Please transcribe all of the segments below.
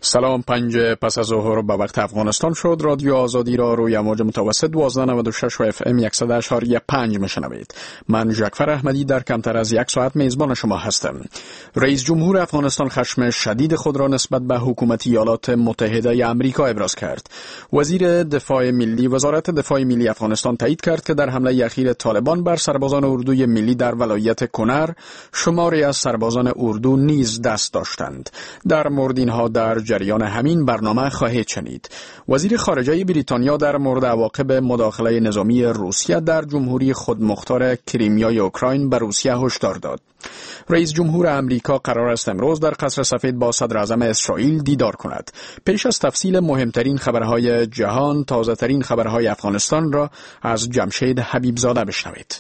سلام. 5 پس از ظهر به وقت افغانستان شد. رادیو آزادی را روی امواج متوسط 1296 و FM 100.5 میشنوید. من ژکفر احمدی در کمتر از یک ساعت میزبان شما هستم. رئیس جمهور افغانستان خشم شدید خود را نسبت به حکومت ایالات متحده آمریکا ابراز کرد. وزیر دفاع ملی وزارت دفاع ملی افغانستان تایید کرد که در حمله اخیر طالبان بر سربازان اردوی ملی در ولایت کنر شماری از سربازان اردو نیز دست داشتند. در مورد اینها در جریان همین برنامه خواهید شنید. وزیر خارجه بریتانیا در مورد عواقب مداخله نظامی روسیه در جمهوری خودمختار کریمیای اوکراین به روسیه هشدار داد. رئیس جمهور آمریکا قرار است امروز در قصر سفید با صدر اعظم اسرائیل دیدار کند. پیش از تفصیل مهمترین خبرهای جهان، تازه‌ترین خبرهای افغانستان را از جمشید حبیبزاده بشنوید.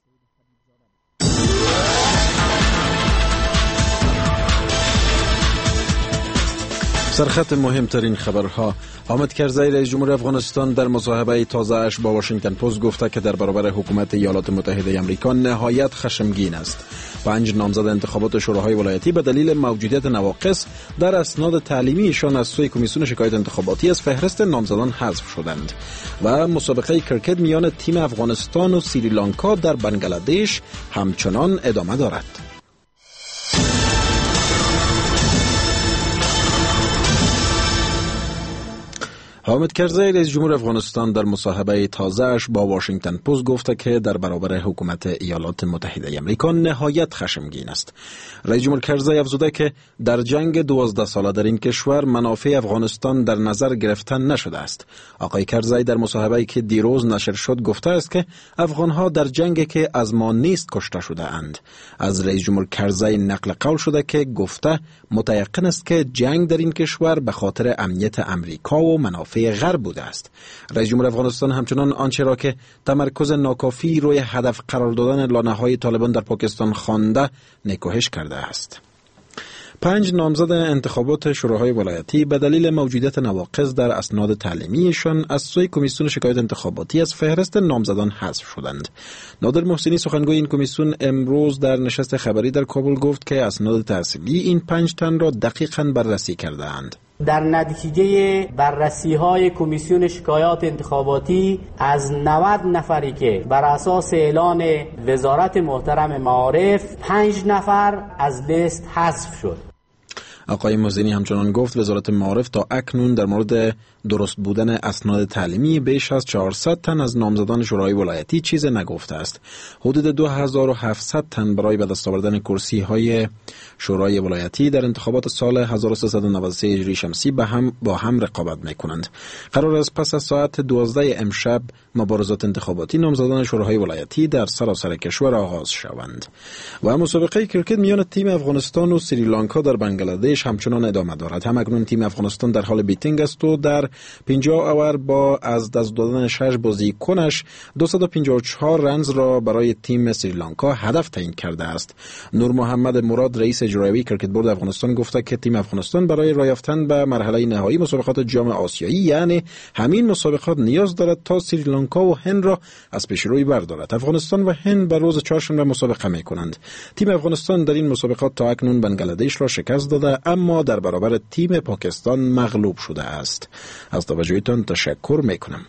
سرخط مهمترین خبرها. حامد کرزی رئیس جمهور افغانستان در مصاحبه تازه‌اش با واشنگتن پست گفته که در برابر حکومت ایالات متحده آمریکا نهایت خشمگین است. 5 نامزد انتخابات شوراهای ولایتی به دلیل موجودیت نواقص در اسناد تعلیمیشان از سوی کمیسیون شکایت انتخاباتی از فهرست نامزدان حذف شدند. و مسابقه کرکت میان تیم افغانستان و سریلانکا در بنگلادش همچنان ادامه دارد. حامد کرزی رئیس جمهور افغانستان در مصاحبه تازه‌اش با واشنگتن پست گفته که در برابر حکومت ایالات متحده آمریکا نهایت خشمگین است. رئیس جمهور کرزی افزوده که در جنگ 12 ساله در این کشور منافع افغانستان در نظر گرفته نشده است. آقای کرزی در مصاحبه‌ای که دیروز نشر شد گفته است که افغان‌ها در جنگی که از ما نیست کشته شده اند. از رئیس جمهور کرزی نقل قول شده که گفته متیقن است که جنگ در این کشور به خاطر امنیت آمریکا و منافع غرب بوده است. رئیس جمهور افغانستان همچنان آنچه را که تمرکز ناکافی روی هدف قرار دادن لانه‌های طالبان در پاکستان خوانده نکوهش کرده است. 5 نامزد انتخابات شوراهای ولایتی به دلیل موجودیت نواقص در اسناد تعلیمیشان از سوی کمیسیون شکایت انتخاباتی از فهرست نامزدان حذف شدند. نادر محسنی سخنگوی این کمیسیون امروز در نشست خبری در کابل گفت که اسناد تحصیلی این 5 تن را دقیقاً بررسی کرده اند. در نتیجه بررسی‌های کمیسیون شکایات انتخاباتی از 90 نفری که بر اساس اعلان وزارت محترم معارف 5 نفر از لیست حذف شد. آقای محسنی همچنان گفت وزارت معارف تا اکنون در مورد درست بودن اسناد تعلیمی بیش از 400 تن از نامزدان شورای ولایتی چیز نگفته است. حدود 2700 تن برای به دست آوردن کرسی‌های شورای ولایتی در انتخابات سال 1393 هجری شمسی با هم رقابت می‌کنند. قرار است پس از ساعت 12 امشب مبارزات انتخاباتی نامزدان شوراهای ولایتی در سراسر کشور آغاز شوند. و مسابقه کرکت میان تیم افغانستان و سریلانکا در بنگلادش همچنان ادامه دارد. همکنون تیم افغانستان در حال بیتینگ است و در 50 اوور با از دست دادن 6 بازیکنش 254 رنز را برای تیم سریلانکا هدف تعیین کرده است. نور محمد مراد رئیس اجرایی کرکت بورد افغانستان گفته که تیم افغانستان برای راه یافتن به مرحله نهایی مسابقات جام آسیایی یعنی همین مسابقات نیاز دارد تا سریلانکا و هند را از پیش روی بردارد. افغانستان و هند به روز چهارشنبه مسابقه می‌کنند. تیم افغانستان در این مسابقات تا اکنون بنگلادش را شکست داده اما در برابر تیم پاکستان مغلوب شده است. از توجهتان تشکر میکنم.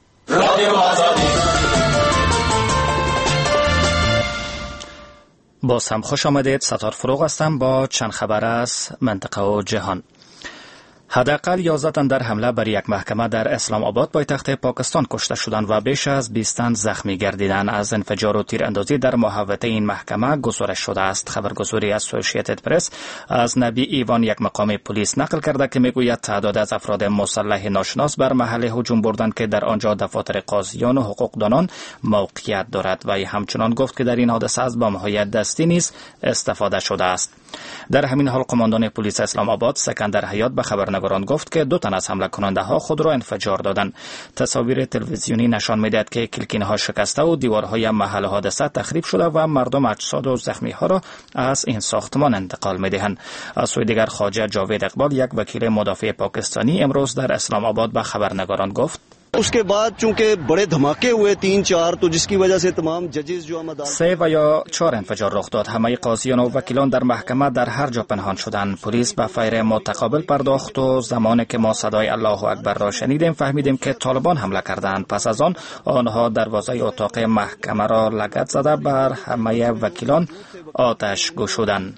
باز هم خوش آمدید. ستار فروغ هستم با چند خبر از منطقه و جهان. حداقل 11 تن در حمله بر یک محکمه در اسلام آباد پایتخت پاکستان کشته شدند و بیش از 20 تن زخمی گردیدند. از انفجار و تیراندازی در محوطه این محکمه گزارش شده است. خبرگزاری اسوسییتد پرس از نبی ایوان یک مقام پلیس نقل کرده که میگوید تعداد از افراد مسلح ناشناس بر محل هجوم بردند که در آنجا دفاتر قاضیان و حقوقدانان موقعیت دارد و همچنان گفت که در این حادثه از بمب‌های دستی نیز استفاده شده است. در همین حال قماندان پلیس اسلام آباد سکندر حیات به خبرنگاران گفت که 2 تن از حمله کننده ها خود را انفجار دادند. تصاویر تلویزیونی نشان می‌دهد که کلکین ها شکسته و دیوارهای محل حادثه تخریب شده و مردم اجساد و زخمی ها را از این ساختمان انتقال می‌دهند. از سوی دیگر خواجه جاوید اقبال یک وکیل مدافع پاکستانی امروز در اسلام آباد به خبرنگاران گفت उसके बाद चूंकि बड़े धमाके हुए 3-4 तो जिसकी वजह से तमाम जजेस जो हम 3 و یا 4 انفجار رخ داد. همه قاضیان و وکیلان در محکمه در هر جا پنهان شدند. پلیس به فیر متقابل پرداخت و زمانی که ما صدای الله اکبر را شنیدیم فهمیدیم که طالبان حمله کردند. پس از آن آنها دروازه اتاق محکمه را لگد زده بر همه وکیلان آتش گشودند.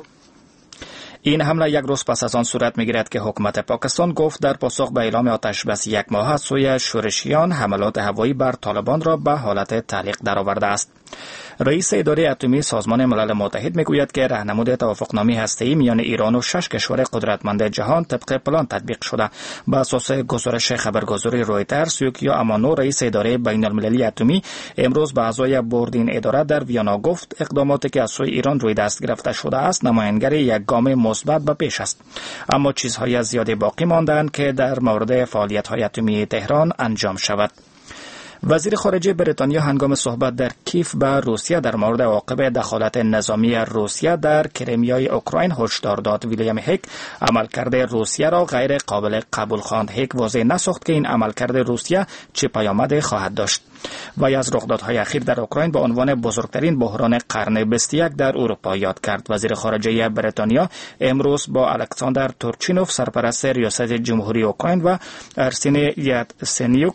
این حمله یک روز پس از آن صورت می‌گیرد که حکومت پاکستان گفت در پاسخ به اعلام آتش بس 1 ماه از سوی شورشیان حملات هوایی بر طالبان را به حالت تعلیق درآورده است. رئیس اداره اتمی سازمان ملل متحد میگوید که راهنمود توافقنامه هسته‌ای میان ایران و 6 کشور قدرتمند جهان طبق پلان تطبیق شده. بر اساس گزارش خبرگزاری رویترز، یوکیو امانو رئیس اداره بین‌المللی اتمی امروز به اعضای بورد این اداره در ویانا گفت اقداماتی که از سوی ایران روی دست گرفته شده است نمایانگر یک گام مثبت به پیش است. اما چیزهای زیادی باقی ماندند که در مورد فعالیت‌های اتمی تهران انجام شود. وزیر خارجه بریتانیا هنگام صحبت در کیف به روسیه در مورد عواقب دخالت نظامی روسیه در کریمیای اوکراین هشدار داد. ویلیام هیک عملکرد روسیه را غیر قابل قبول خواند. هیک واضح نساخت که این عملکرد روسیه چه پیامدی خواهد داشت. وی از رخدادهای اخیر در اوکراین به عنوان بزرگترین بحران قرن 21 در اروپا یاد کرد. وزیر خارجه بریتانیا امروز با الکساندر تورچینوف سرپرست ریاست جمهوری اوکراین و ارسین یاتسنیوک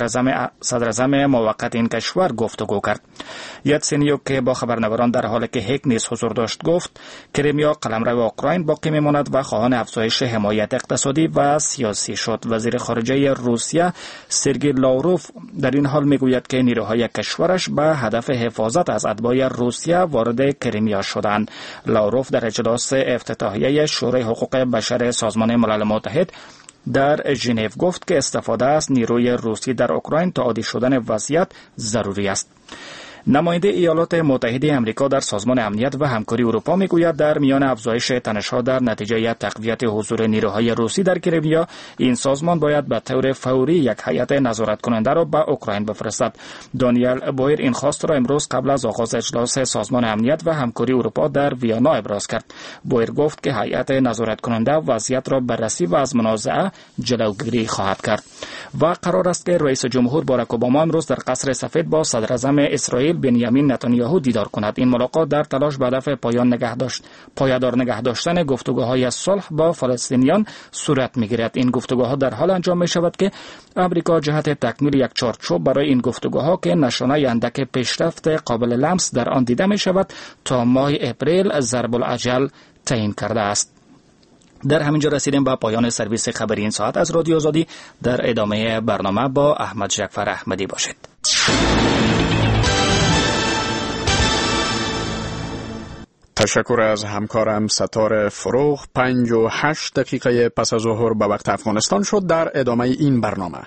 صدراعظم موقت این کشور گفتگو کرد. یاتسنیوک که با خبرنگاران در حالی که هیک نیز حضور داشت گفت کریمیا قلمرو اوکراین باقی میماند و خواهان افزایش حمایت اقتصادی و سیاسی شد. وزیر خارجه روسیه سرگئی لاوروف در این حال میگوید که نیروهای کشورش به هدف حفاظت از اتباع روسیه وارد کریمیا شدند. لاوروف در اجلاس افتتاحیه شورای حقوق بشر سازمان ملل متحد در ژنو گفت که استفاده از نیروی روسی در اوکراین تا عادی شدن وضعیت ضروری است. نماینده ایالات متحده آمریکا در سازمان امنیت و همکاری اروپا میگوید در میان افزایش تنش‌ها در نتیجه تقویت حضور نیروهای روسی در کریمیا این سازمان باید به طور فوری یک هیئت نظارت کننده را به اوکراین بفرستد. دانیل بویر این خواست را امروز قبل از آغاز اجلاس سازمان امنیت و همکاری اروپا در ویانا ابراز کرد. بویر گفت که هیئت نظارت کننده وضعیت را بررسی و از منازعه جلوگیری خواهد کرد. و قرار است که رئیس جمهور باراک اوباما امروز در قصر سفید با صدر اعظم اسرائیل بنیامین نتانیاهو دیدار کند. این ملاقات در تلاش به هدف پایدار نگه داشتن گفتگوهای صلح با فلسطینیان صورت می‌گیرد. این گفتگوها در حال انجام می‌شود که آمریکا جهت تکمیل یک چارچوب برای این گفتگوها که نشانه اندک پیشرفت قابل لمس در آن دیده می‌شود تا ماه اپریل ضرب الاجل تعیین کرده است. در همینجا رسیدیم به پایان سرویس خبری این ساعت از رادیو آزادی. در ادامه برنامه با احمد جعفر احمدی باشید. تشکر از همکارم ستاره فروغ. 5:08 دقیقه پس از ظهر به وقت افغانستان شد. در ادامه این برنامه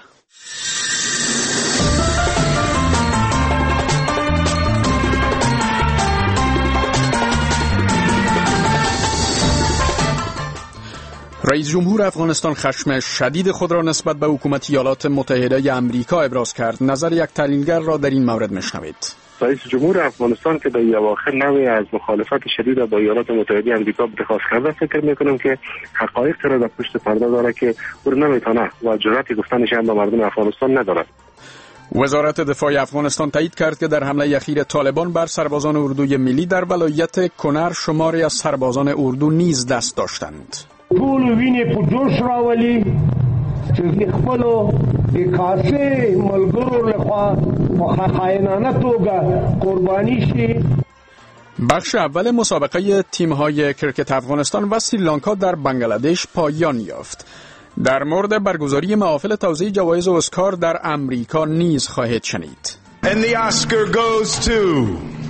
رئیس جمهور افغانستان خشم شدید خود را نسبت به حکومت ایالات متحده آمریکا ابراز کرد. نظر یک تحلیلگر را در این مورد میشنوید. رئیس جمهور افغانستان که در اواخر نوعی از مخالفت شدید با ایالات متحده آمریکا اتخاذ کرده، فکر میکنم که حقایق را در پشت پرده داره که او نمیتونه و جرأت گفتنش هم به مردم افغانستان نداره. وزارت دفاع افغانستان تایید کرد که در حمله اخیر طالبان بر سربازان اردوی ملی در ولایت کنر شماری از سربازان اردو نیز دست داشتند. ټول وینې په جوش راولي چې خپلو کاسې ملګرو لخوا په خاینانه توګه قرباني شي. بخش اول مسابقه تیم‌های کرکت افغانستان و سریلانکا در بنگلادش پایان یافت. در مورد برگزاری محافل توزیع جوایز اسکار در امریکا نیز خواهید شنید. And the Oscar goes to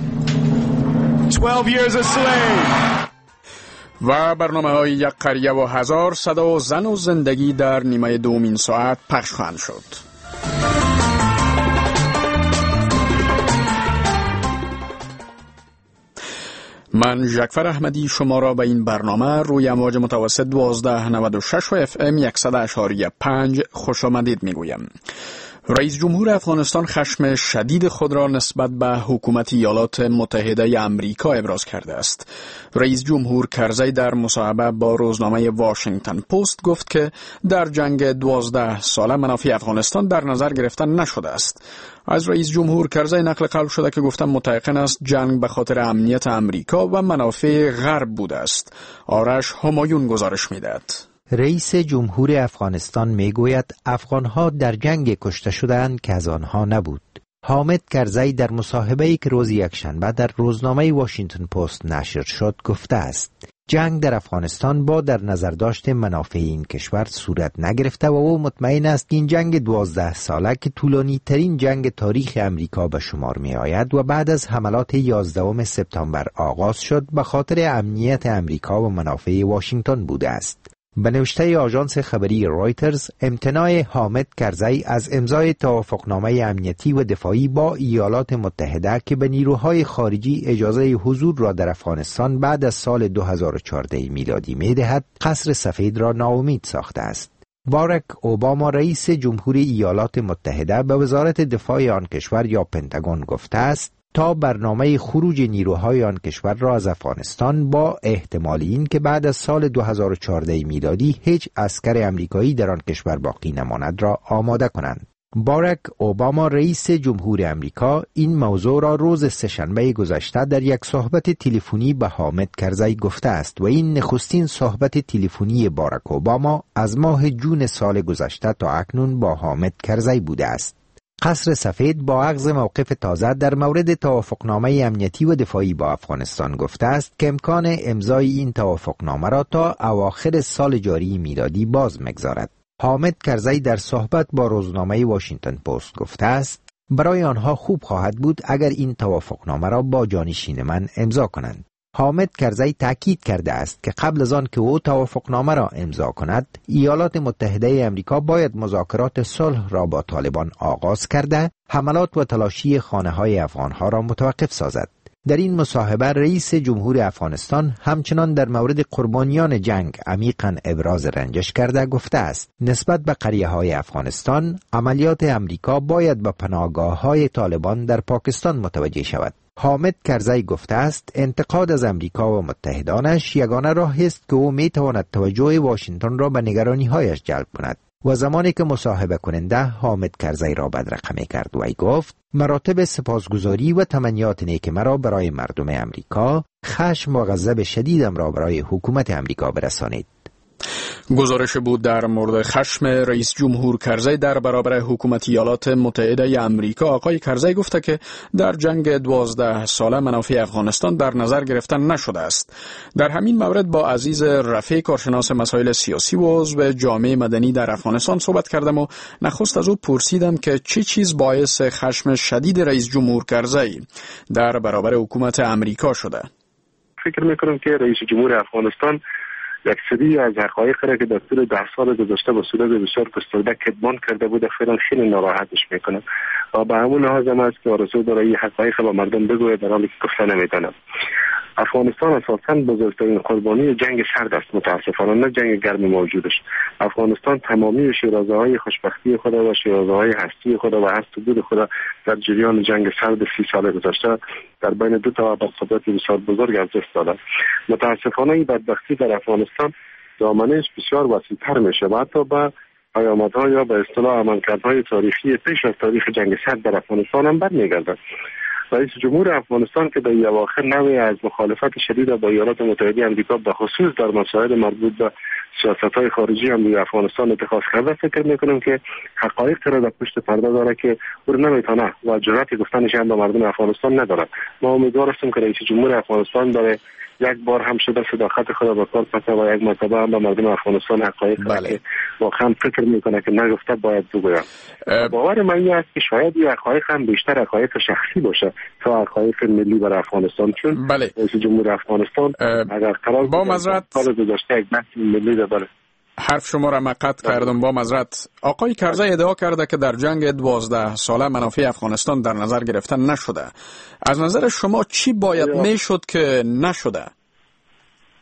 12 Years a Slave. و برنامه‌های یک قریه و هزار صدا و زن و زندگی در نیمه دومین ساعت پخش خواهند شد. من جعفر احمدی شما را به این برنامه روی امواج متوسط 1296 و FM 100.5 خوش آمدید میگویم. رئیس جمهور افغانستان خشم شدید خود را نسبت به حکومت ایالات متحده آمریکا ابراز کرده است. رئیس جمهور کرزی در مصاحبه با روزنامه واشنگتن پست گفت که در جنگ 12 ساله منافع افغانستان در نظر گرفته نشده است. از رئیس جمهور کرزی نقل قول شده که گفتن متيقن است جنگ به خاطر امنیت آمریکا و منافع غرب بوده است. آرش همایون گزارش می‌دهد. رئیس جمهور افغانستان میگوید افغانها در جنگ کشته شدند که از آنها نبود. حامد کرزی در مصاحبه‌ای که روز یکشنبه در روزنامه واشنگتن پست نشر شد گفته است جنگ در افغانستان با در نظر داشت منافع این کشور صورت نگرفته و او مطمئن است که این جنگ 12 ساله که طولانی ترین جنگ تاریخ امریکا به شمار می آید و بعد از حملات 11 سپتامبر آغاز شد به خاطر امنیت امریکا و منافع واشنگتن بوده است. به نوشته آژانس خبری رایترز، امتناع حامد کرزی از امضای توافقنامه امنیتی و دفاعی با ایالات متحده که به نیروهای خارجی اجازه حضور را در افغانستان بعد از سال 2014 میلادی می‌دهد، قصر سفید را ناامید ساخته است. باراک اوباما رئیس جمهور ایالات متحده به وزارت دفاع آن کشور یا پنتاگون گفته است تا برنامه خروج نیروهای آن کشور را از افغانستان با احتمال این که بعد از سال 2014 میلادی هیچ عسکر امریکایی در آن کشور باقی نماند را آماده کنند. باراک اوباما رئیس جمهور امریکا این موضوع را روز سه‌شنبه گذشته در یک صحبت تلفنی به حامد کرزی گفته است و این نخستین صحبت تلفنی باراک اوباما از ماه جون سال گذشته تا اکنون با حامد کرزی بوده است. قصر سفید با اخذ موقف تازه در مورد توافقنامه امنیتی و دفاعی با افغانستان گفته است که امکان امضای این توافقنامه را تا اواخر سال جاری میلادی باز می‌گذارد. حامد کرزی در صحبت با روزنامه واشنگتن پست گفته است برای آنها خوب خواهد بود اگر این توافقنامه را با جانشین من امضا کنند. حامد کرزی تاکید کرده است که قبل از آن که او توافقنامه را امضا کند، ایالات متحده آمریکا باید مذاکرات صلح را با طالبان آغاز کرده، حملات و تلاشی خانه‌های افغانها را متوقف سازد. در این مصاحبه رئیس جمهور افغانستان همچنان در مورد قربانیان جنگ عمیقاً ابراز رنجش کرده گفته است نسبت به قریه‌های افغانستان عملیات امریکا باید به پناهگاه‌های طالبان در پاکستان متوجه شود. حامد کرزی گفته است انتقاد از امریکا و متحدانش یگانه راهی است که او میتواند توجه واشنگتن را به نگرانی‌هایش جلب کند. و زمانی که مصاحبه کننده حامد کرزی را بدرقه کرد و گفت مراتب سپاسگزاری و تمنیات نیک مرا برای مردم امریکا، خشم و غضب شدیدم را برای حکومت امریکا برسانید. گزارش بود در مورد خشم رئیس جمهور کرزی در برابر حکومت ایالات متحده آمریکا. آقای کرزی گفته که در جنگ 12 ساله منافع افغانستان در نظر گرفته نشده است. در همین مورد با عزیز رفیع کارشناس مسائل سیاسی و عضو جامعه مدنی در افغانستان صحبت کردم و نخست از او پرسیدم که چه چیز باعث خشم شدید رئیس جمهور کرزی در برابر حکومت امریکا شده. فکر میکنم که رئیس جمهور افغانستان یک سری از حقایق را که در طول 10 سال گذشته با صورت بسیار گسترده کتمان کرده بود فعلا خیلی ناراحتش میکنه و به همون لحاظ هم است که آرزو داره این حقایق به مردم بگوید در حالی که گفته نمیتونه. افغانستان اساساً بزرگترین قربانی جنگ سرد است، متاسفانه نه جنگ گرم موجودش. افغانستان تمامی شیرازه‌های خوشبختی خود و شیرازه‌های هستی خود و هست و بود خود در جریان جنگ سرد 30 سال گذشته در بین دو طبقه قدرت بسیار بزرگ از دست داده. متاسفانه این بدبختی در افغانستان دامنه‌اش بسیار وسیع‌تر میشه و حتی به پیامدها یا به اصطلاح عملکردهای تاریخی پیش از تاریخ جنگ سرد در افغانستان هم برمیگردد. رئیس جمهور افغانستان که در اواخر نوعی از مخالفت شدید با ایالات متحده آمریکا به خصوص در مسائل مربوط به سیاست‌های خارجی هم روی افغانستان اتخاذ کرده، فکر می‌کنم که حقایق را در پشت پرده داره که او نمیتونه و جرأت گفتنش هم به مردم افغانستان نداره. ما امیدوار هستیم که رئیس جمهور افغانستان برای یک بار هم شده صداقت خود به کار ببره و یک مرتبه هم به مردم افغانستان حقایق که واقعا فکر میکنه که نگفته باید بگوید. باور من این است که شاید این حقایق هم بیشتر حقایق شخصی باشه تا حقایق ملی برای افغانستان، چون رئیس جمهور افغانستان اگر قرار با معذرت سال گذشته یک بحث ملی داره. حرف شما را قطع کردم، با معذرت. آقای کرزی ادعا کرده که در جنگ 12 ساله منافع افغانستان در نظر گرفته نشده. از نظر شما چی باید میشد که نشده؟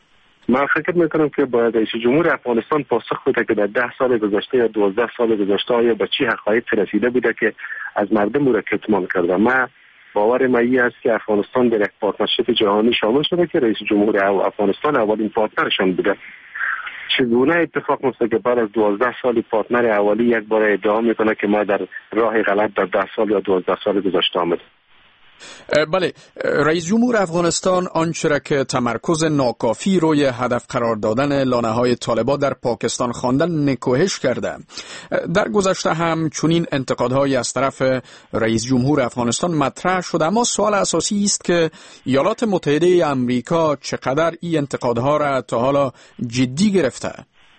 من فکر میکنم که باید رئیس جمهور افغانستان پاسخ بده که در 10 سال گذشته یا 12 سال گذشته آیا به چی حقایق رسیده بوده که از مردم او را کتمان کرده. من باور من است که افغانستان در یک پارتنرشیپ جهانی شامل شده که رئیس جمهور افغانستان اولین پارتنرشان بوده. چگونه اتفاق میفته که بعد از 12 سال پارتنر اولی یک بار ادعا میکنه که ما در راه غلط در 10 سال یا 12 سال گذشته آمد. بله، رئیس جمهور افغانستان آنچه را که تمرکز ناکافی روی هدف قرار دادن لانه‌های طالبان در پاکستان خواندن نکوهش کرده. در گذشته هم چنین انتقادهایی از طرف رئیس جمهور افغانستان مطرح شده، اما سوال اساسی است که ایالات متحده آمریکا چقدر این انتقادها را تا حالا جدی گرفته.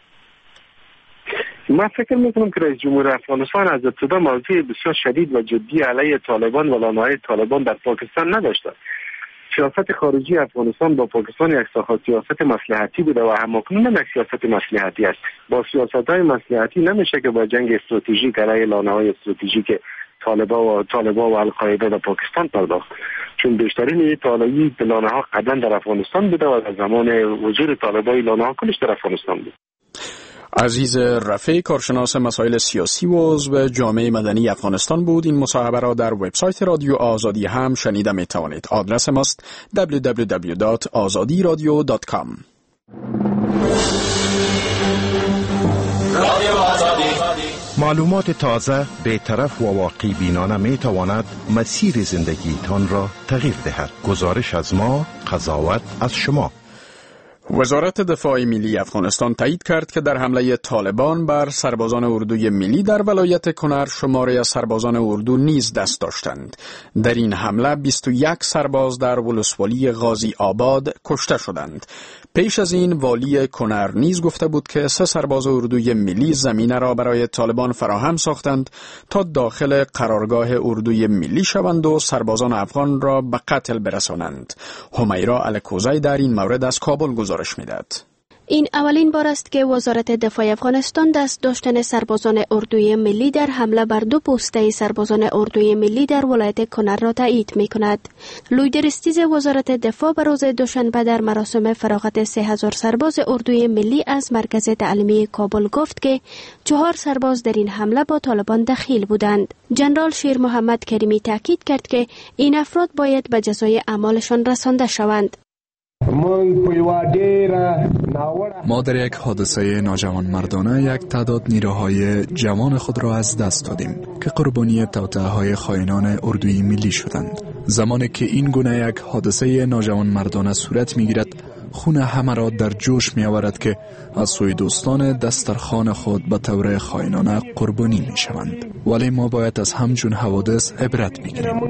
من فکر میکنم که رئیس جمهور افغانستان از ابتدا موضوع بسیار شدید و جدی علیه طالبان و لانه‌های طالبان در پاکستان نداشته. سیاست خارجی افغانستان با پاکستان یک سیاست مصلحتی بوده و همکنون هم یک سیاست مصلحتی است. با سیاست‌های مصلحتی نمیشه که با جنگ استراتژیک علیه لانه‌های استراتژیک طالبان و القاعده در پاکستان پرداخت، چون بیشترین طالبی لانه‌ها قدم در افغانستان بوده و در زمان وجود طالبان لانه‌ها کلش در افغانستان بود. عزیز رفیع، کارشناس مسائل سیاسی و عضو جامعه مدنی افغانستان بود. این مصاحبه را در وبسایت رادیو آزادی هم شنیده می توانید. آدرس ماست www.azadiradio.com. معلومات تازه، بی‌طرف و واقع بینانه می تواند مسیر زندگیتان را تغییر دهد. گزارش از ما، قضاوت از شما. وزارت دفاع ملی افغانستان تایید کرد که در حمله طالبان بر سربازان اردوی ملی در ولایت کنر شماری از سربازان اردو نیز دست داشتند. در این حمله 21 سرباز در ولسوالی غازی آباد کشته شدند. پیش از این والی کنر نیز گفته بود که 3 سرباز اردوی ملی زمینه را برای طالبان فراهم ساختند تا داخل قرارگاه اردوی ملی شوند و سربازان افغان را به قتل برسانند. همیرا الکوزی در این مورد از کابل گزارش می‌دهد. این اولین بار است که وزارت دفاع افغانستان دست داشتن سربازان اردوی ملی در حمله بر 2 پوسته سربازان اردوی ملی در ولایت کنر را تایید می کند. لویدرستیز وزارت دفاع به روز دوشنبه در مراسم فراغت 3000 سرباز اردوی ملی از مرکز تعلیمی کابل گفت که 4 سرباز در این حمله با طالبان دخیل بودند. جنرال شیر محمد کریمی تاکید کرد که این افراد باید به جزای اعمالشان رسانده شوند. ما در یک حادثه ناجوانمردانه یک تعداد نیروهای جوان خود را از دست دادیم که قربانی توطئه‌های خائنان اردوی ملی شدند. زمانی که این گونه یک حادثه ناجوانمردانه صورت می‌گیرد، خون همه را در جوش می‌آورد که از سوی دوستان دسترخوان خود به طور خائنانه قربانی می‌شوند. ولی ما باید از همچون حوادث عبرت بگیریم.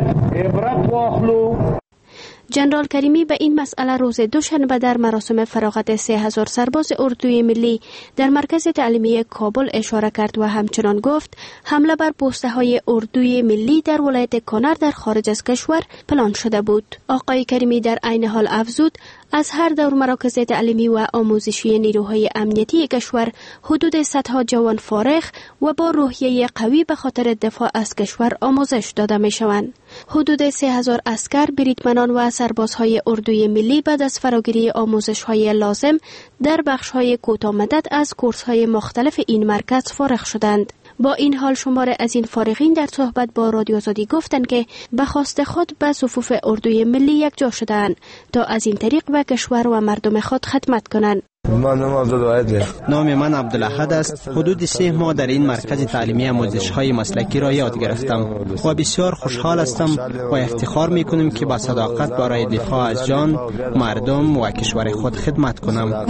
جنرال کریمی به این مسئله روز دوشنبه در مراسم فراغت 3000 سرباز اردوی ملی در مرکز تعلیمی کابل اشاره کرد و همچنان گفت حمله بر پوسته های اردوی ملی در ولایت کنر در خارج از کشور پلان شده بود. آقای کریمی در عین حال افزود از هر دور مراکز تعلیمی و آموزشی نیروهای امنیتی کشور حدود 100 جوان فارغ و با روحیه قوی به خاطر دفاع از کشور آموزش داده می شوند. حدود 3000 عسکر، بریدمنان و سربازهای اردوی ملی بعد از فراگیری آموزش‌های لازم در بخش‌های کوتاه‌مدت از کورس‌های مختلف این مرکز فارغ شدند. با این حال شمار از این فارغین در صحبت با رادیو آزادی گفتند که به خواست خود به صفوف اردوی ملی یکجا شدند تا از این طریق به کشور و مردم خود خدمت کنند. نام من عبدالاحد است. حدود 3 ماه در این مرکز تعلیمی آموزش‌های مسلکی را یاد گرفتم و بسیار خوشحال هستم و افتخار می‌کنم که با صداقت برای دفاع از جان، مردم و کشور خود خدمت کنم.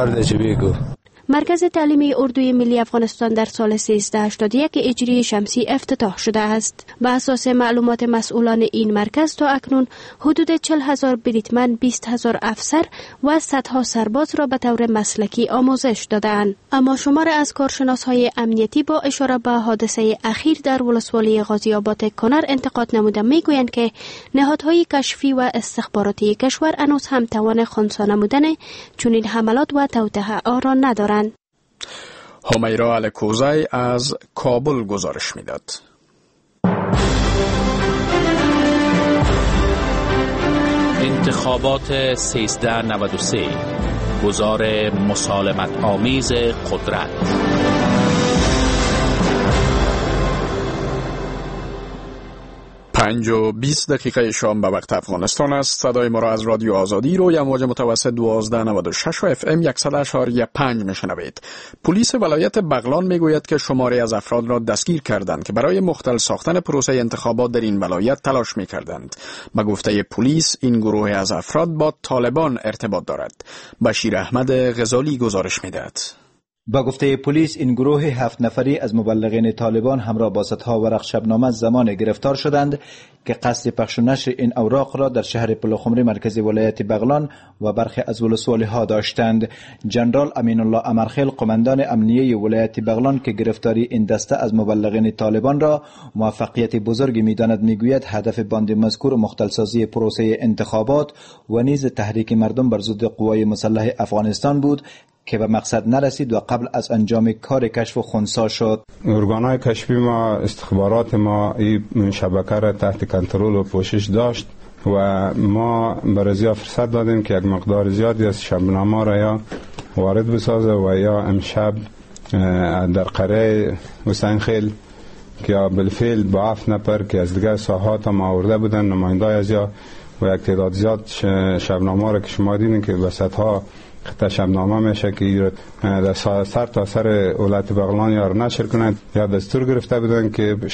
مرکز تعلیمی اردوی ملی افغانستان در سال 1381 هجری شمسی افتتاح شده است. به اساس معلومات مسئولان این مرکز تا اکنون حدود 40,000 بریدمن، 20,000 افسر و صدها سرباز را به طور مسلکی آموزش دادند. اما شمار از کارشناس‌های امنیتی با اشاره به حادثه اخیر در ولسوالی غازی آباد کنر انتقاد نموده میگویند که نهادهای کشفی و استخباراتی کشور هنوز هم توان خنثی نمودن چنین حملات و توطئه‌ها را ندارند. همیرا الکوزی از کابل گزارش میداد. انتخابات 1393 گذار مسالمت آمیز قدرت. 5:20 شام به وقت افغانستان است. صدای ما را از رادیو آزادی روی امواج متوسط 1296 و FM 100.5 میشنوید. پلیس ولایت بغلان میگوید که شماری از افراد را دستگیر کردند که برای مختل ساختن پروسه انتخابات در این ولایت تلاش میکردند. به گفته پلیس این گروه از افراد با طالبان ارتباط دارد. بشیر احمد غزالی گزارش میدهد. با گفته پلیس این گروه 7 نفری از مبلغین طالبان همراه با صدها ورق شبنامه زمان گرفتار شدند که قصد پخش و نشر این اوراق را در شهر پلخمری مرکزی ولایت بغلان و برخی از ولسوالی‌ها داشتند. جنرال امین الله امرخیل قماندان امنیه ولایت بغلان که گرفتاری این دسته از مبلغین طالبان را موفقیت بزرگی می‌داند میگوید هدف باند مذکور مختلسازی پروسه انتخابات و نیز تحریک مردم بر ضد قوای مسلح افغانستان بود که به مقصد نرسید و قبل از انجام کار کشف و خنثی شد. ارگان‌های کشفی ما، استخبارات ما این شبکه را تحت کنترل و پوشش داشت و ما برای فرصت دادیم که یک مقدار زیادی از شبنامه را یا وارد بسازه و یا امشب در قریه حسین خیل که بالفعل با 7 نفر که از دیگر ساحات هم آورده بودن نمایندای از یا و یک تعداد زیاد شبنامه را که شما دیدین که وسطها خطه شبنامه میشه که در سر تا سر ولایت بغلان یا نشر کنند یا دستور گرفته بودن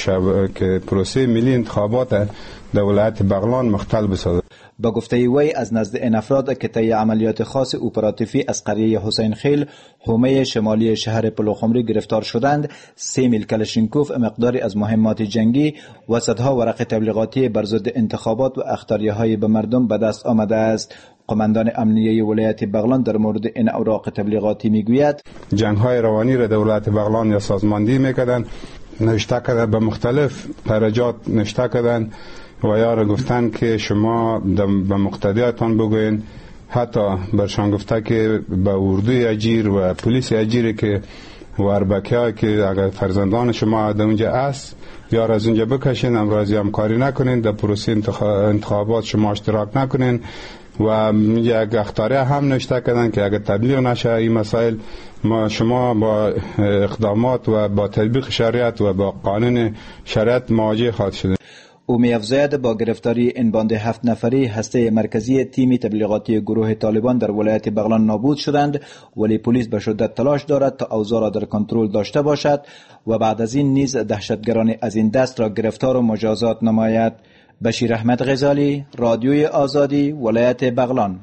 که پروسه ملی انتخابات در ولایت بغلان مختل بسازد. با گفته وی از نزد این افراد که طی عملیات خاص اپراتیفی از قریه حسین خیل حومه شمالی شهر پلخمری گرفتار شدند، 3 میل کلاشینکوف مقداری از مهمات جنگی و صدها ورق تبلیغاتی بر ضد انتخابات و اخطاریه‌های به مردم به دست آمده است. قماندان امنیه ولایت بغلان در مورد این اوراق تبلیغاتی میگوید جنگ‌های روانی را در ولایت بغلان یا سازماندهی میکردن، نوشته کردن به مختلف درجات نوشته کردن و یا را گفتن که شما به مقتدیاتان بگوین، حتی برشان گفته که به اردوی اجیر و پلیس اجیر که و اربکی‌ها که اگر فرزندان شما در اونجا است یا از اونجا بکشین، امروزی همکاری نکنین، در پروسه انتخابات شما اشتراک نکنین و یک اخطاریه هم نوشته کردن که اگر تبلیغ نشه این مسائل شما با اقدامات و با تطبیق شریعت و با قانون شریعت مواجه خواهد شد. او می‌افزاید با گرفتاری این باند 7 نفری هسته مرکزی تیم تبلیغاتی گروه طالبان در ولایت بغلان نابود شدند، ولی پلیس به شدت تلاش دارد تا اوضاع را در کنترل داشته باشد و بعد از این نیز دهشتگران از این دست را گرفتار و مجازات نماید. بشیر احمد غزالی، رادیوی آزادی، ولایت بغلان.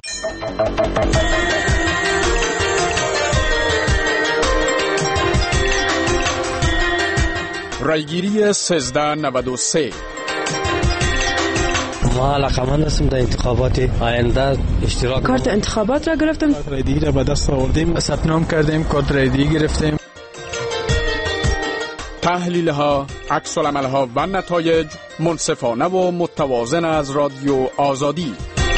رایگیری 1393 ما علاقمند هستیم در انتخابات آینده اشتراک. کارت انتخابات را گرفتم، کارت رایگیری را به دست آوردیم، ثبت نام کردیم، کارت رایگیری گرفتیم. تحلیل ها، عکس العمل ها و نتایج منصفانه و متوازن از رادیو آزادی.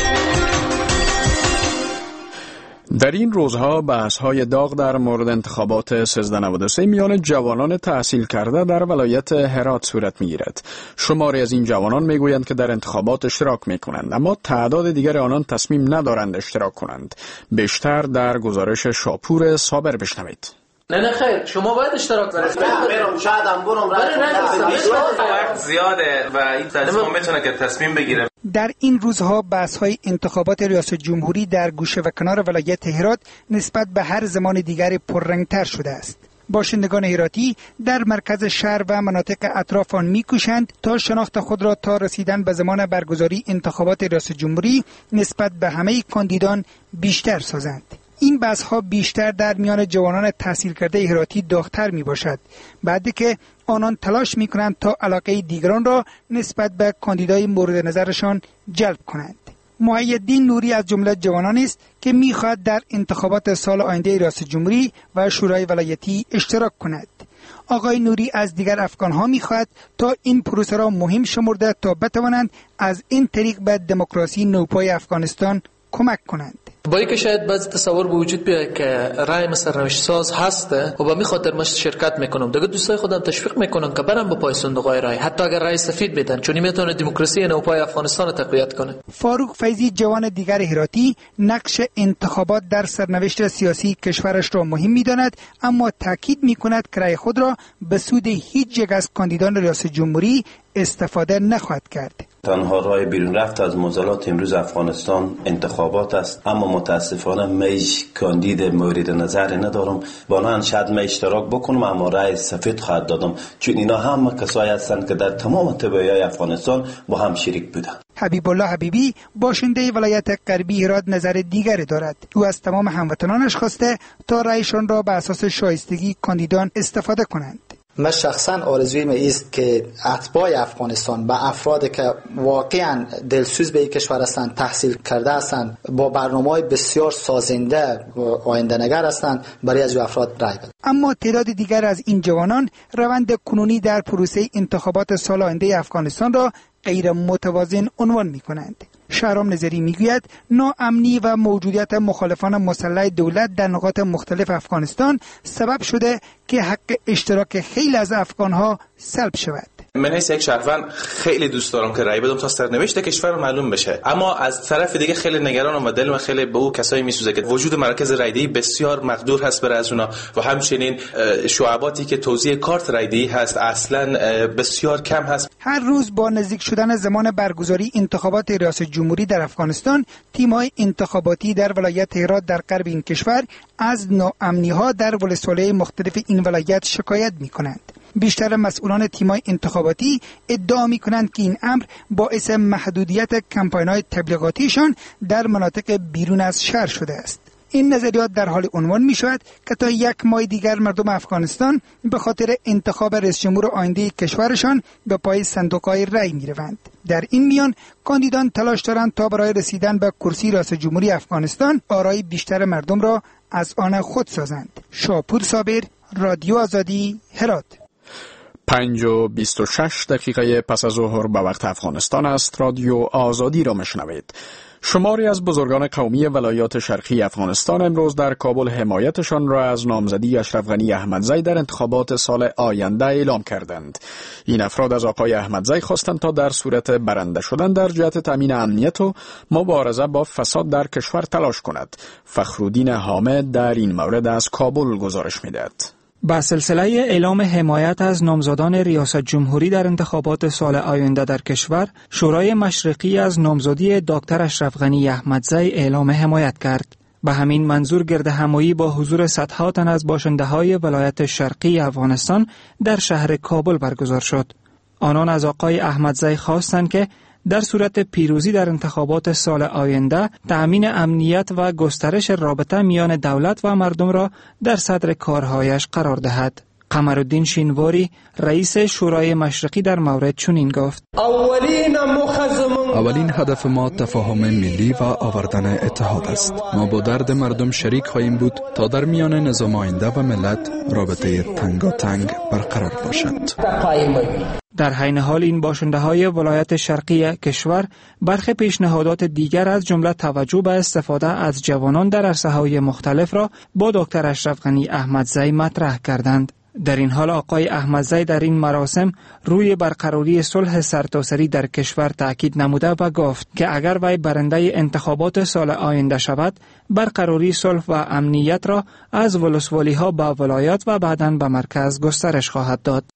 در این روزها بحث‌های داغ در مورد انتخابات 1393 میان جوانان تحصیل کرده در ولایت هرات صورت می‌گیرد. شماری از این جوانان میگویند که در انتخابات اشتراک می‌کنند، اما تعداد دیگر آنان تصمیم ندارند اشتراک کنند. بیشتر در گزارش شاپور صابر بشنوید. نه خیر، شما باید اشتراک کنید. برم شاید هم برم وقت زیاده و این تصمیم میتونه که تصمیم بگیره. در این روزها بحث‌های انتخابات ریاست جمهوری در گوشه و کنار ولایت هرات نسبت به هر زمان دیگر پررنگ‌تر شده است. باشندگان هراتی در مرکز شهر و مناطق اطراف آن می‌کوشند تا شناخت خود را تا رسیدن به زمان برگزاری انتخابات ریاست جمهوری نسبت به همه کاندیدان بیشتر سازند. این بحث‌ها بیشتر در میان جوانان تحصیل کرده هراتی داغ‌تر می‌باشد، بعدی که آنان تلاش می‌کنند تا علاقه دیگران را نسبت به کاندیدای مورد نظرشان جلب کنند. محی‌الدین نوری از جمله جوانان است که می‌خواهد در انتخابات سال آینده ریاست جمهوری و شورای ولایتی اشتراک کند. آقای نوری از دیگر افغان‌ها می‌خواهد تا این پروسه را مهم شمرده تا بتوانند از این طریق به دموکراسی نوپای افغانستان کمک کنند. با اینکه شاید بعضی تصور به وجود بیاد که رای سرنوشت ساز هسته و به می خاطر مش شرکت میکنم، دیگه دوستای خودم تشویق میکنم که برن با پای صندوق‌های رای، حتی اگر رای سفید بدن، چون میتونه دموکراسی نوپای افغانستان تقویت کنه. فاروق فیضی جوان دیگر هراتی نقش انتخابات در سرنوشت سیاسی کشورش را مهم می‌داند، اما تاکید می‌کند که رای خود را به سود هیچ یک از کاندیدان ریاست جمهوری استفاده نخواهد کرد. تنها راه بیرون رفت از معضلات امروز افغانستان انتخابات است، اما متاسفانه میش کاندید مورد نظر ندارم. بنابراین شاید من اشتراک بکنم اما رای سفید خواهد دادم، چون اینا همه کسایی هستند که در تمام تبعیض‌های افغانستان با هم شریک بودند. حبیب الله حبیبی باشنده ولایت غربی هرات نظر دیگری دارد. او از تمام هموطنانش خواسته تا رایشان را به اساس شایستگی کاندیدان استفاده کنند. من شخصا آرزویم است که اتباع افغانستان با افرادی که واقعا دلسوز به این کشور هستند، تحصیل کرده هستند، با برنامه‌های بسیار سازنده و آینده نگر هستند، برای از افراد رای بدهند. اما تعداد دیگر از این جوانان روند کنونی در پروسه انتخابات سال آینده افغانستان را غیر متوازن عنوان می‌کنند. شهرام نظری میگوید ناامنی و موجودیت مخالفان مسلح دولت در نقاط مختلف افغانستان سبب شده که حق اشتراک خیلی از افغانها سلب شود. من حیث یک شهروند خیلی دوست دارم که رای بدم تا سرنوشت کشور معلوم بشه، اما از طرف دیگه خیلی نگرانم و دلم خیلی به او کسایی میسوزه که وجود مرکز رایدهی بسیار مقدور هست برای از اونا و همچنین شعباتی که توزیع کارت رایدهی هست اصلا بسیار کم هست. هر روز با نزدیک شدن زمان برگزاری انتخابات ریاست جمهوری در افغانستان، تیم‌های انتخاباتی در ولایت هرات در غرب این کشور از ناامنی‌ها در ولسوالی‌های مختلف این ولایت شکایت می‌کنند. بیشتر مسئولان تیم‌های انتخاباتی ادعا می‌کنند که این امر باعث محدودیت کمپاین‌های تبلیغاتیشان در مناطق بیرون از شهر شده است. این نظریات در حال عنوان می‌شود که تا یک ماه دیگر مردم افغانستان به خاطر انتخاب رئیس جمهور آینده کشورشان به پای صندوق‌های رای می‌روند. در این میان کاندیدان تلاش دارند تا برای رسیدن به کرسی ریاست جمهوری افغانستان آرای بیشتر مردم را از آن خود سازند. شاپور صابر، رادیو آزادی، هرات. 5:26 پس از ظهر به وقت افغانستان است. رادیو آزادی را میشنوید. شماری از بزرگان قومی ولایات شرقی افغانستان امروز در کابل حمایتشان را از نامزدی اشرف غنی احمدزی در انتخابات سال آینده اعلام کردند. این افراد از آقای احمدزی خواستند تا در صورت برنده شدن در جهت تامین امنیت و مبارزه با فساد در کشور تلاش کند. فخرالدین حامد در این مورد از کابل گزارش می‌دهد. با سلسله اعلام حمایت از نامزدان ریاست جمهوری در انتخابات سال آینده در کشور، شورای مشرقی از نامزدی دکتر اشرف غنی احمدزی اعلام حمایت کرد. به همین منظور گردهمایی با حضور صدها تن از باشنده‌های ولایت شرقی افغانستان در شهر کابل برگزار شد. آنان از آقای احمدزی خواستند که در صورت پیروزی در انتخابات سال آینده تأمین امنیت و گسترش رابطه میان دولت و مردم را در صدر کارهایش قرار دهد. قمرالدین شینواری رئیس شورای مشرقی در مورد چنین گفت: اولین هدف ما تفاهم ملی و آوردن اتحاد است. ما با درد مردم شریک خواهیم بود تا در میان نظام آینده و ملت رابطه تنگاتنگ برقرار باشد. در حین حال این باشنده‌های ولایت شرقی کشور برخی پیشنهادات دیگر از جمله توجه به استفاده از جوانان در عرصه‌های مختلف را با دکتر اشرف غنی احمدزی مطرح کردند. در این حال آقای احمدزی در این مراسم روی برقراری صلح سرتاسری در کشور تاکید نموده و گفت که اگر وی برنده انتخابات سال آینده شود، برقراری صلح و امنیت را از ولسوالی‌ها به ولایات و بعداً به مرکز گسترش خواهد داد.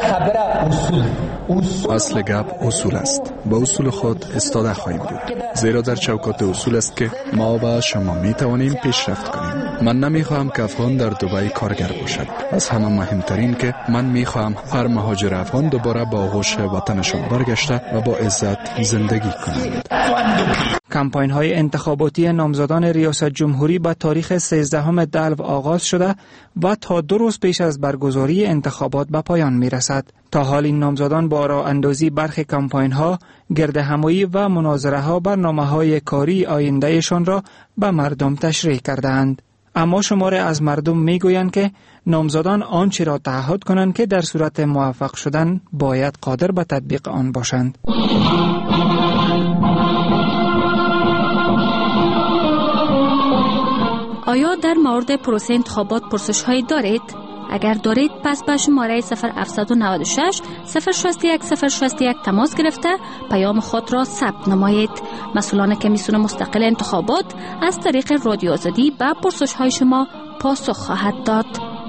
اصل گپ اصول است. با اصول خود استاده خواهیم بود، زیرا در چوکات اصول است که ما و شما می توانیم پیشرفت کنیم. من نمی خواهم که افغان در دبی کارگر باشد. از همه مهمترین که من می خواهم هر مهاجر افغان دوباره با آغوش وطنشان برگشته و با عزت زندگی کنند. کمپاین های انتخاباتی نامزدان ریاست جمهوری به تاریخ 13 دلو آغاز شده و تا 2 روز پیش از برگزاری انتخابات به پایان می رسد. تا حال این نامزدان با راه اندازی برخی کمپاین ها، گردهمایی و مناظره ها برنامه های کاری آیندهشان را به مردم تشریح کردند. اما شماره از مردم می گویند که نامزدان آنچه را تعهد کنند که در صورت موفق شدن باید قادر به تطبیق آن باشند. آیا در مورد پروسه انتخابات پرسش‌هایی دارید؟ اگر دارید پس به شماره 0796 061 061 تماس گرفته پیام خود را ثبت نمایید. مسئولان کمیسیون مستقل انتخابات از طریق رادیو آزادی به پرسش‌های شما پاسخ خواهد داد.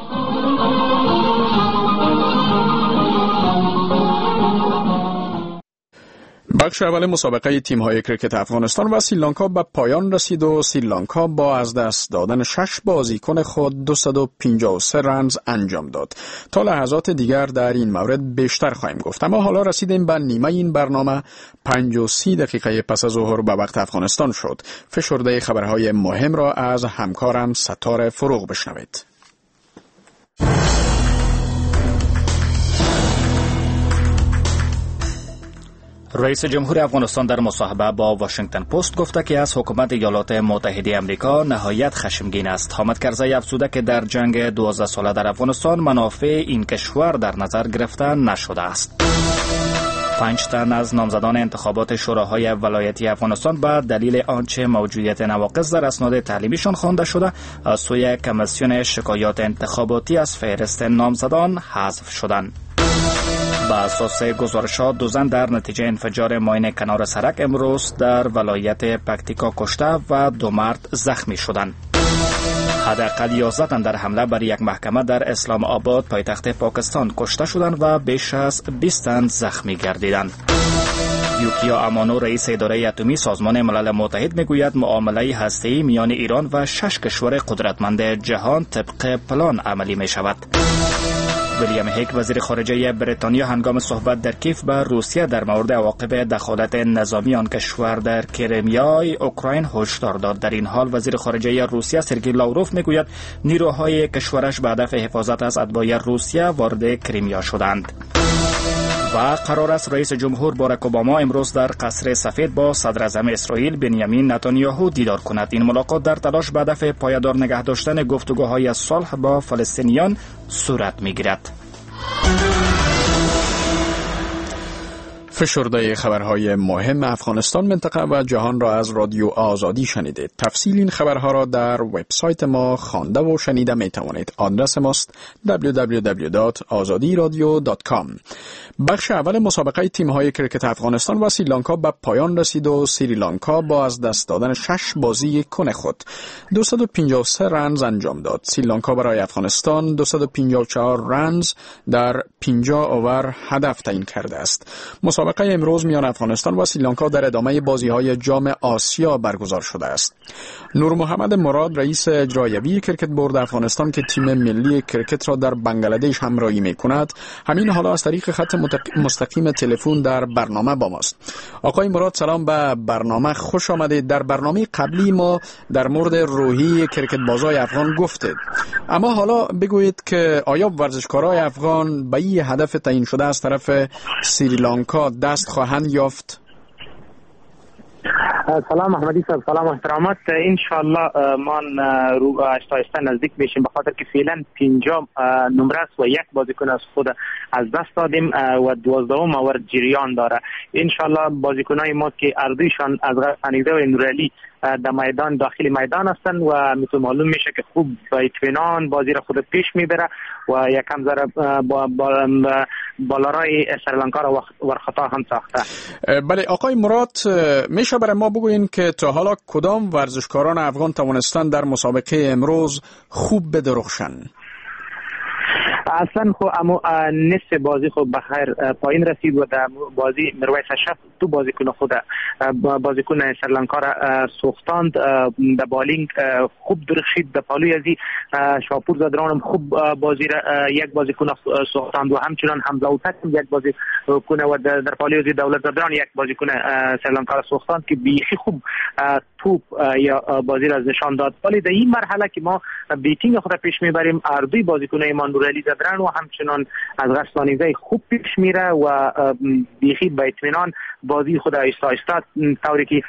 بخش اول مسابقه تیم‌های کرکت افغانستان و سریلانکا به پایان رسید و سریلانکا با از دست دادن 6 بازیکن خود 253 رنز انجام داد. تا لحظات دیگر در این مورد بیشتر خواهیم گفت، اما حالا رسیدیم به نیمه این برنامه. 5:30 دقیقه پس از ظهر به وقت افغانستان شد. فشرده خبرهای مهم را از همکارم ستاره فروغ بشنوید. رئیس جمهور افغانستان در مصاحبه با واشنگتن پست گفته که از حکومت ایالات متحده آمریکا نهایت خشمگین است. حامد کرزی افزوده که در جنگ 12 ساله در افغانستان منافع این کشور در نظر گرفته نشده است. 5 تن از نامزدان انتخابات شوراهای ولایتی افغانستان به دلیل آنچه موجودیت نواقص در اسناد تعلیمیشان خوانده شده از سوی کمیسیون شکایات انتخاباتی از فهرست نامزدان حذف شدند. با اساس گزارشات 2 زن در نتیجه انفجار ماین کنار سرک امروز در ولایت پکتیکا کشته و 2 مرد زخمی شدند. حداقل 11 تن در حمله بر یک محکمه در اسلام آباد پایتخت پاکستان کشته شدند و بیش از 20 تن زخمی گردیدند. یوکیا امانو رئیس اداره اتمی سازمان ملل متحد میگوید معامله هسته‌ای میان ایران و 6 کشور قدرتمند جهان طبق پلان عملی می شود. ویلیام هیک وزیر خارجه بریتانیا هنگام صحبت در کیف با روسیه در مورد عواقب دخالت نظامی آن کشور در کریمیای اوکراین هشدار داد. در این حال وزیر خارجه روسیه سرگئی لاوروف میگوید نیروهای کشورش به هدف حفاظت از اتباع روسیه وارد کریمیا شدند. و قرار است رئیس جمهور باراک اوباما امروز در قصر سفید با صدر اعظم اسرائیل بنیامین نتانیاهو دیدار کند. این ملاقات در تلاش به هدف پایدار نگه داشتن گفتگوهای صلح با فلسطینیان صورت می‌گیرد. فشرده خبرهای مهم افغانستان، منطقه و جهان را از رادیو آزادی شنیدید. تفصیل این خبرها را در وبسایت ما خوانده و شنیده می توانید. آدرس ماست www.azadiradio.com. بخش اول مسابقه تیم‌های کرکت افغانستان و سریلانکا به پایان رسید و سریلانکا با از دست دادن 6 بازیکن خود 253 رنز انجام داد. سریلانکا برای افغانستان 254 رنز در 50 اوور هدف تعیین کرده است. مسابقه امروز میان افغانستان و سریلانکا در ادامه بازی‌های جام آسیا برگزار شده است. نور محمد مراد رئیس اجرایی کرکت بورد افغانستان که تیم ملی کرکت را در بنگلادش همراهی می‌کند، همین حالا از طریق خط مستقیم تلفن در برنامه با ماست. آقای مراد سلام به برنامه، خوش آمدید. در برنامه قبلی ما در مورد روحی کرکت بازای افغان گفتید، اما حالا بگویید که آیا ورزشکارای افغان به این هدف تعیین شده از طرف سریلانکا دست خواهند یافت؟ سلام احمدی صاحب، سلام و احترامات. انشالله ما رو آهسته نزدیک میشیم، به خاطر که فعلا 50 نمره است و 1 بازیکن از خود از دست دادیم و 12ام اوور جریان داره. انشالله بازیکنای ما که اردویشان از غرفانیده و نورالی در میدان داخل میدان هستن و میتون معلوم میشه که خوب با اطمینان بازی را خود پیش میبره و یکم ذره بالارای سریلانکا را ورخطا هم ساخته. بله آقای مراد، میشه برای ما بگوین که تا حالا کدام ورزشکاران افغان توانستن در مسابقه امروز خوب بدرخشن؟ اصلا خو اما نصف بازی خود بخیر پایین رسید و در بازی مرویس اشرف 2 بازیکن خود بازیکن سریلانکا را سوختاند. در بالینگ خوب درخشید، در پالوی ازی شاپور زدران خوب بازی را 1 بازیکن سوختاند و همچنان حمزه اوتک 1 بازیکن و در پالوی ازی دولت زدران 1 بازیکن سریلانکا را سوختاند که بیخی خوب توپ یا بازی را نشان داد. ولی در این مرحله که ما بیتینگ خود پیش میبریم، اردوی بازیکن ایمان نورالی زدران و همچنان از غرسانیزه خوب پیش میره و بیخی با اطمینان بازی خود آهسته طوری که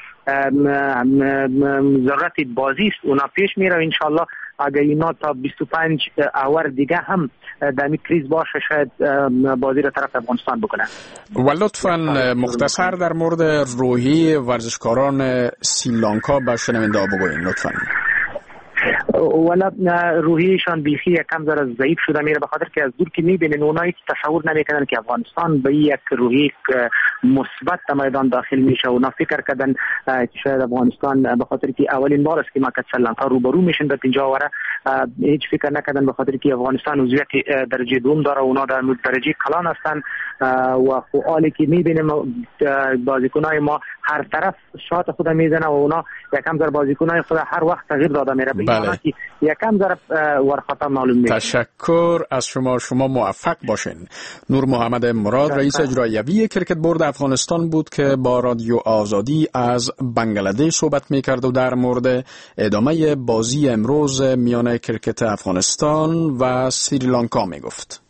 ضرورت بازی است اونا پیش میره. انشالله اگر اینا تا 25 اوور دیگه هم در این کریز باشه شاید بازی را طرف افغانستان بکنه. و لطفاً مختصر در مورد روحی ورزشکاران سریلانکا به شنونده بگوین لطفاً. ولی روحیشان بیخی کم ذره ضعیف شده میره، به خاطر که از دور که میبینین اونایی تصور نمیکنن که افغانستان به یک روحی مثبت میدان داخل میشه. اونا فکر کردن که شاید افغانستان به خاطر که اولین بار است که ما که سریلانکا روبرو میشن در اینجا وره، هیچ فکر نکردن به خاطر که افغانستان عضویت درجه دوم داره، اونا در درجه کلان هستن و حالی که میبینیم بازیکنای ما هر طرف شات خود میزنه و اونا یکم ذره بازیکنای خود هر وقت تغییر داده میره. بله. یکم ذره ورخطا معلوم میشه. تشکر از شما موفق باشین. نور محمد مراد رئیس اجراییوی کرکت بورد افغانستان بود که با رادیو آزادی از بنگلادش صحبت میکرد و در مورد ادامه بازی امروز میان کرکت افغانستان و سریلانکا میگفت.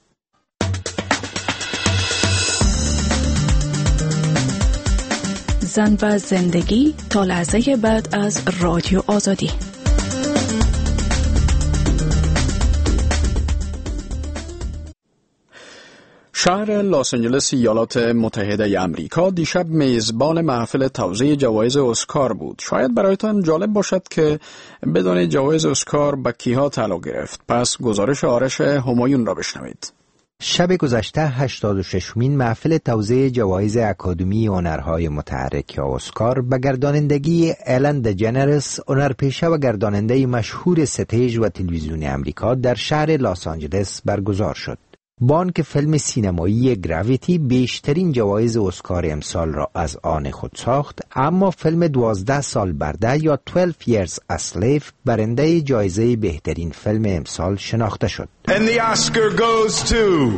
زن و زندگی تا لحظه بعد از رادیو آزادی. شهر لس آنجلس ایالات متحده آمریکا دیشب میزبان محفل توزیع جوایز اسکار بود. شاید برایتان جالب باشد که بدون جوایز اسکار به کیها تعلق گرفت. پس گزارش آرش همایون را بشنوید. شب گذشته 86مین محفل توزیع جوایز اکادمی هنرهای متحرک یا اسکار به گردانندگی الن دجنرس، هنرپیشه و گرداننده مشهور ستیج و تلویزیون امریکا در شهر لس آنجلس برگزار شد. بانک فیلم سینمایی گراویتی بیشترین جوایز اسکار امسال را از آن خود ساخت، اما فیلم 12 سال برده یا 12 Years a Slave برنده جایزه بهترین فیلم امسال شناخته شد. And the Oscar goes to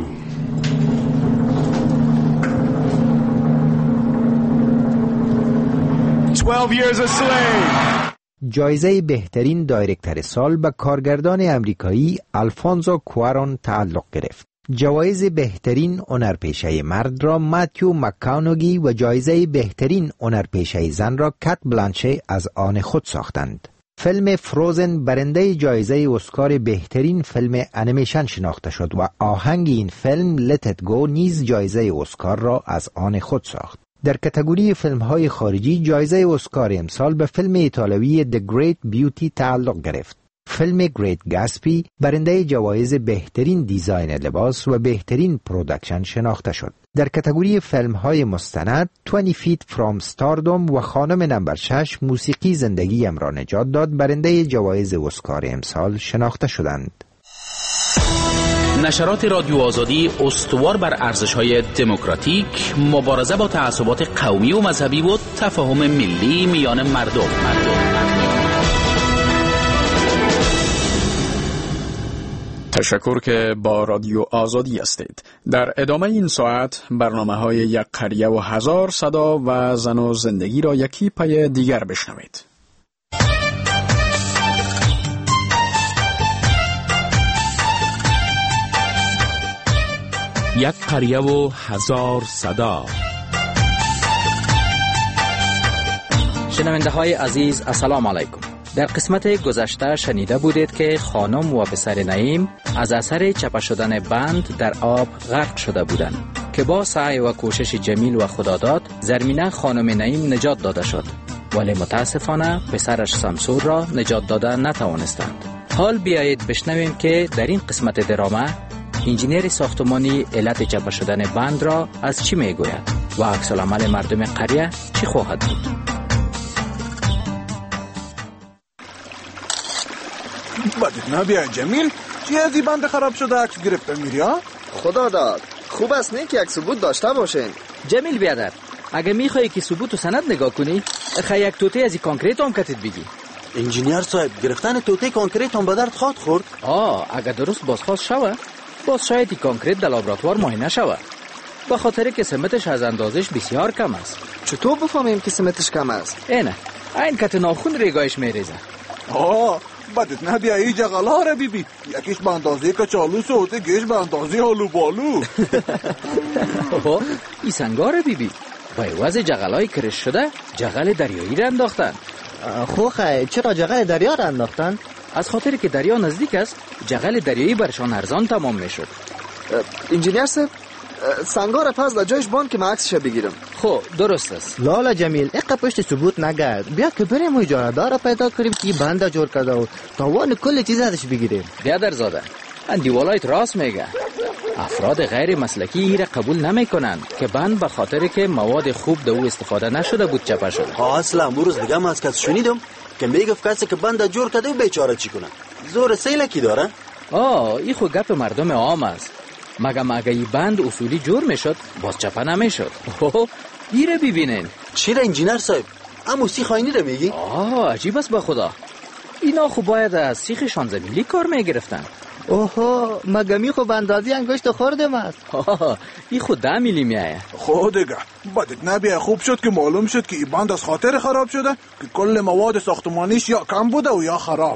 12 Years a Slave. جایزه بهترین دایرکتر سال به کارگردان امریکایی آلفونسو کوارون تعلق گرفت. جوایز بهترین هنرپیشه مرد را ماتیو مکانوگی و جایزه بهترین هنرپیشه زن را کات بلانشه از آن خود ساختند. فیلم فروزن برنده جایزه اسکار بهترین فیلم انیمیشن شناخته شد و آهنگ این فیلم Let It Go نیز جایزه اسکار را از آن خود ساخت. در کاتگوری فیلم‌های خارجی جایزه اسکار امسال به فیلم ایتالوی The Great Beauty تعلق گرفت. فیلم گریت گاسپی برنده جوایز بهترین دیزاین لباس و بهترین پروداکشن شناخته شد. در کاتگوری فیلم‌های مستند 20 Feet from Stardom و خانم نمبر 6 موسیقی زندگیم را نجات داد برنده جوایز اسکار امسال شناخته شدند. نشرات رادیو آزادی استوار بر ارزش‌های دموکراتیک، مبارزه با تعصبات قومی و مذهبی و تفاهم ملی میان مردم. تشکر که با رادیو آزادی هستید. در ادامه این ساعت برنامه‌های یک قریه و هزار صدا و زن و زندگی را یکی پای دیگر بشنوید. یک قریه و هزار صدا. شنونده های عزیز السلام علیکم. در قسمت گذشته شنیده بودید که خانم و پسر نعیم از اثر چپه شدن بند در آب غرق شده بودند که با سعی و کوشش جمیل و خداداد زرمینه خانم نعیم نجات داده شد، ولی متاسفانه پسرش سمسور را نجات داده نتوانستند. حال بیایید بشنویم که در این قسمت دراما انجینیر ساختمانی علت چپه شدن بند را از چی میگوید و عکس العمل مردم قریه چی خواهد بود. بدید نبیای جمیل، چی از این بند خراب شده عکس گرفته میری ها؟ خدا داد، خوب است نه که یک ثبوت داشته باشین. جمیل بیادر، اگه میخوایی که ثبوت و سند نگاه کنی، یک توته از این کانکریت هم کتید بگی. انجینیر صاحب، گرفتن توته کانکریت هم به درد خورد؟ اگه درست بازخواست شوه، باز شاید این کانکریت در لابراتوار معاینه شوه، به خاطر که سمتش از اندازش بسیار کم است. چطور بفهمیم که سمتش کم است؟ اینه، این کت ناخون ریگایش میریزه. بدت نبیا ای جغلا را بیبی، یکیش به اندازه کچالو سوته، گیش به اندازه آلو بالو. ای سنگار بیبی، با عوض جغلای کرش شده جغل دریایی را انداختن. خوخه، چرا جغل دریا را انداختن؟ از خاطر که دریا نزدیک است، جغل دریایی برشان ارزان تمام میشد. انجینیر صاحب، سنگار پس لجایش بان که من عکسش بگیرم. خب درست است. لالا جمیل اقا پشت ثبوت نگرد، بیا که بریم اجاره دار پیدا کنیم که بنده جور کرده و تاوان کل چیز ازش بگیریم. بیادر زاده اندیوالایت راست میگه. افراد غیر مسلکی ایره قبول نمیکنن که بند به خاطر که مواد خوب دو استفاده نشده بود چپه شده. اصلا امروز دیگه من از کس شنیدم که میگفت کسی که بند جور کرده و بیچاره چی کنه. زور سیله کی داره؟ این خود گپ مردم عام است. مگه این بند اصولی جور میشد باز چپه نمیشد. ایره ببینین. چی را انجینر صاحب؟ اما سیخ آینی را میگی؟ عجیب است به خدا. اینا خب باید از سیخ شانزمیلی کار میگرفتن. اوهو مگه می خب اندازی انگشت خوردم است. این خود 10 میلی میایه. خود دیگه بدت نبیه. خوب شد که معلوم شد که این بند از خاطر خراب شده که کل مواد ساختمانیش یا کم بوده و یا خراب.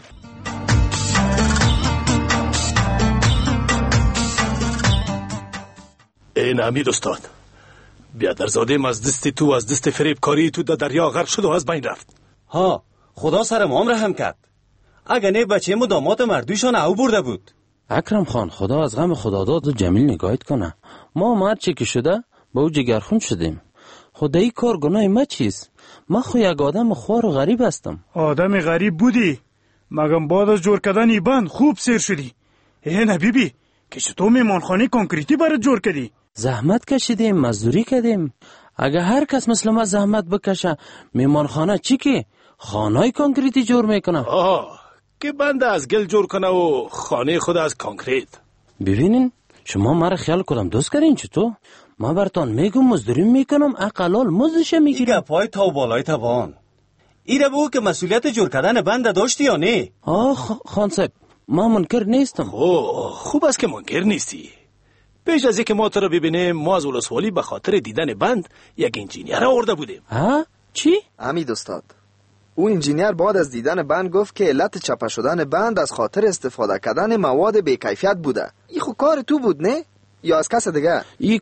این امید استاد، بیادرزاده از دست تو از دست فریب کاری تو در دریا غرق شد و از بین رفت. ها خدا سر ما هم رحم کرد. اگه نه بچه مدامات مردویشان او برده بود. اکرم خان خدا از غم خداداد و جمیل نگاهت کنه. ما مرد چه که شده با او جگرخون شدیم. خدایی کار گناه ما چیست؟ ما خو یک آدم خوار و غریب هستم. آدم غریب بودی مگم بعد از جور کردن ای بند خوب سیر شدی. نه بیبی که چطور میمانخانه کنکریتی برات جور کردی؟ زحمت کشیدیم، مزدوری کردیم. اگه هر کس مثل ما زحمت بکشه میمانخانه چی که خانه کنکریتی جور میکنه؟ که بند از گل جور کنه و خانه خود از کنکریت. ببینین شما مرا خیال کردم دوست کردین چطور؟ ما برتان میگم مزدوری میکنم اقلال مزدش میگیرم. ایگه پای تا بالای توان. ایره بگو که مسئولیت جور کردن بند داشتی یا نه؟ خان صاحب ما منکر نیستم. خوب است که منکر نیستی. پیش از اینکه ما تو رو ببینیم ما از ولسوالی به خاطر دیدن بند یک انجینیر آورده بودیم. چی؟ امید استاد، او انجینیر بعد از دیدن بند گفت که علت چپه شدن بند از خاطر استفاده کردن مواد بی‌کیفیت بوده. این خود کار تو بود نه؟ یا از کس دیگه؟ این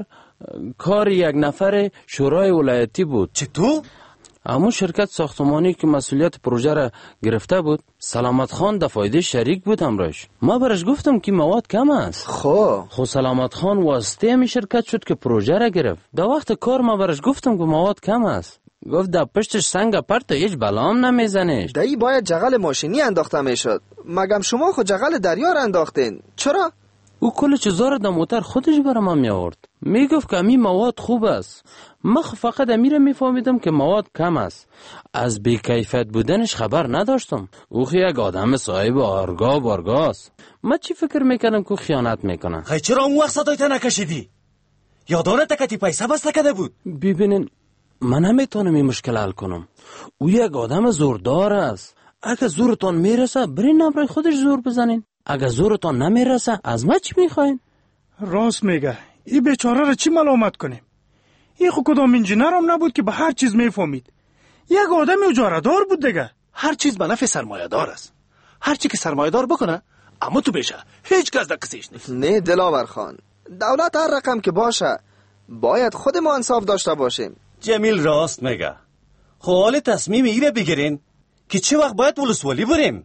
کار یک نفر شورای ولایتی بود. چطور؟ همون شرکت ساختمانی که مسئولیت پروژه را گرفته بود سلامت خان در فایده شریک بود امرش. ما برش گفتم که مواد کم است. خو سلامت خان واسطه همی شرکت شد که پروژه را گرفت. در وقت کار ما برش گفتم که مواد کم است. گفت در پشتش سنگ پرت هیچ بلام نمیزنش. دایی باید جغل ماشینی انداخته میشد. مگم شما خود جغل دریا را انداختین؟ چرا؟ او کل چیزا را در موتر خودش برام می آورد. میگفت که امی مواد خوب است. من فقط امیره میفهمیدم که مواد کم است. از بی‌کیفیت بودنش خبر نداشتم. او یک آدم صاحب آرگا بارگاست. من چی فکر میکردم که خیانت میکنه؟ خیلی چرا اون وقت صدایت نکشیدی؟ یادانه تکتی پیسه بسته کده بود؟ ببینین من نمیتونم این مشکل حل کنم. او یک آدم زوردار است. اگه زورتان میرسه برین نمرای خودش زور بزنین. اگه زورتان نمیرسه از ما چی میخواین؟ راست میگه. این بیچاره را چی ملامت کنیم؟ این خود کدام انجینر هم نبود که به هر چیز میفهمید. یک آدم اجاره دار بود دیگه. هر چیز به نفع سرمایه دار است. هر چی که سرمایه دار بکنه اما تو بشه هیچ کس دکسیش نیست. نه دلاور خان، دولت هر رقم که باشه باید خود ما انصاف داشته باشیم. جمیل راست میگه. حال تصمیم ایره بگیرین که چه وقت باید ولسوالی بریم.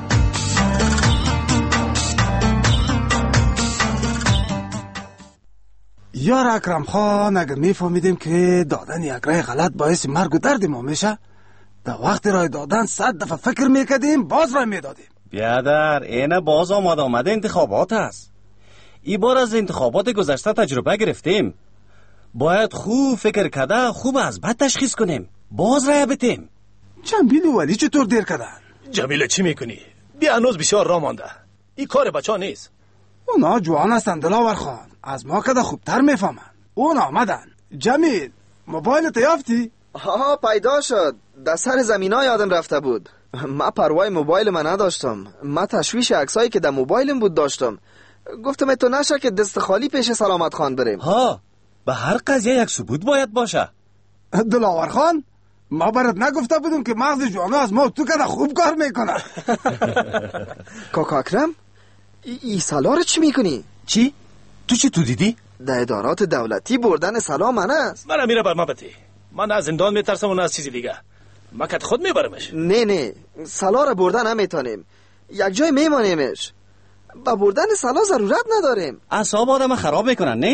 یار اکرم خان اگه میفهمیدیم که دادن یک رای غلط باعث مرگ و درد ما میشه در وقت رای دادن 100 دفعه فکر میکردیم باز رای میدادیم. بیادر اینه باز آمده انتخابات هست. این بار از انتخابات گذشته تجربه گرفتیم. باید خوب فکر کرده خوب از بد تشخیص کنیم باز رای بتیم. جمیل ولی چطور دیر کردن؟ جمیل چی میکنی؟ بیا هنوز بسیار راه مانده. این کار بچه ها نیست. اونا جوان هستن دلاور خان، از ما کده خوبتر میفهمن. اون آمدن. جمیل موبایلت یافتی؟ پیدا شد. در سر زمینای آدم رفته بود. من پروای موبایل من نداشتم. من تشویش عکسایی که در موبایلم بود داشتم. گفتم تو نشه که دست خالی پیش سلامت خان بریم. به هر قضیه یک ثبوت باید باشه. دلاور خان ما برات نگفته بودم که مغز جوانا از ما تو کده خوب کار میکنه. کاکا اکرم ای سالار چی میکنی؟ چی؟ تو چی تو دیدی؟ در ادارات دولتی بردن سلام من است. من میره بر ما بتی. من از زندان میترسم و نه از چیزی دیگه. مکت خود میبرمش. نه سالار بردن نمیتونیم. یک جای میمانیمش. با بردن سلا ضرورت نداریم. اعصاب آدم خراب میکنن نه؟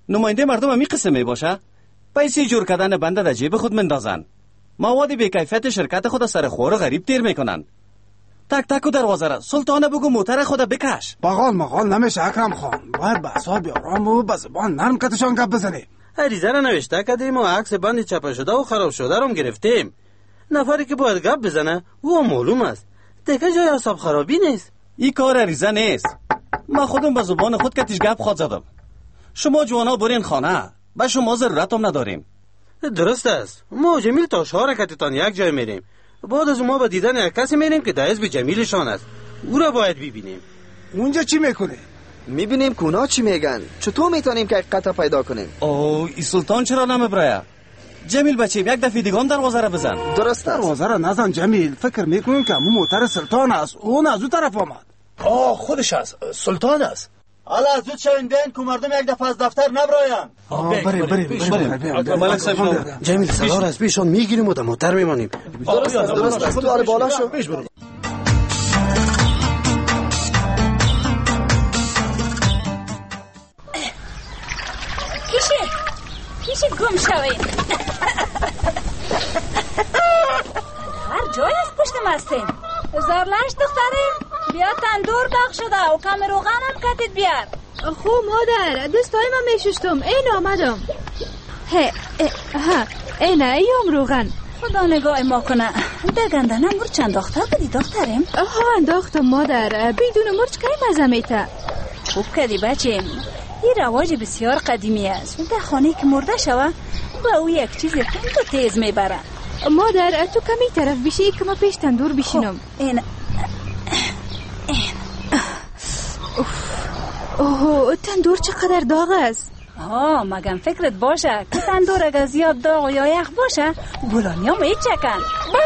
نماینده مردم هم این قسم می باشه؟ پیسه جور کردن بنده در جیب خود مندازن. مواد بی‌کیفیت شرکت خود سر خور غریب تیر میکنن. تک تک دروازه را سلطانه بگو موتر خود بکش. بغال مغال نمیشه اکرم خان. باید به اعصاب آرام و به زبان نرم کتشان گپ بزنیم. عریضه را نوشته کردیم و عکس بند چاپ شده و خراب شده رو گرفتیم. نفری که باید گپ بزنه او معلوم است. دیگه جای اعصاب خرابی نیست. این کار عریضه نیست. من خودم به زبان خود کتش گپ خود زدم. شما جوانا برین خانه. به شما ضرورت هم نداریم. درست است. ما جمیل تا شهر کتتان یک جای میریم. بعد از ما به دیدن یک کسی میریم که در حزب جمیلشان است. او را باید ببینیم. اونجا چی میکنه؟ میبینیم که اونا چی میگن. چطور میتونیم که حقیقت پیدا کنیم؟ اوه ای سلطان چرا نمیبره؟ جمیل بچه یک دفعه دیگه هم دروازه را بزن. درست است. دروازه را نزن جمیل. فکر میکنیم که همون موتر سلطان است. اون از اون طرف آمد. خودش است. سلطان است. حالا از زود شوین بین که مردم یک دفعه از دفتر نبراین. بریم. جمیل سوار از پیشون میگیریم و در موتر میمانیم. درست است. تو بالا شو. کیشه گم شوید. هر جای از پشت مستیم. زارلش دختریم بیا تندور داغ شده و کم روغن هم کتید بیار. خو مادر دستای من میششتم. این آمدم. اینه ایام روغن. خدا نگاه ما کنه. در گندنم مرچ چند داخته بدی دختریم؟ انداختم مادر. بدون مرچ که مزه میته. خوب کردی بچیم. این رواج بسیار قدیمی است. در خانه که مرده شوه با او یک چیز تو تیز میبرن. مادر تو کمی طرف بشی که ما پیش تندور بشینم. این اوه تندور چقدر داغ است. مگم فکرت باشه که تندور اگر زیاد داغ یا یخ باشه بولانی هم هیچ چکن.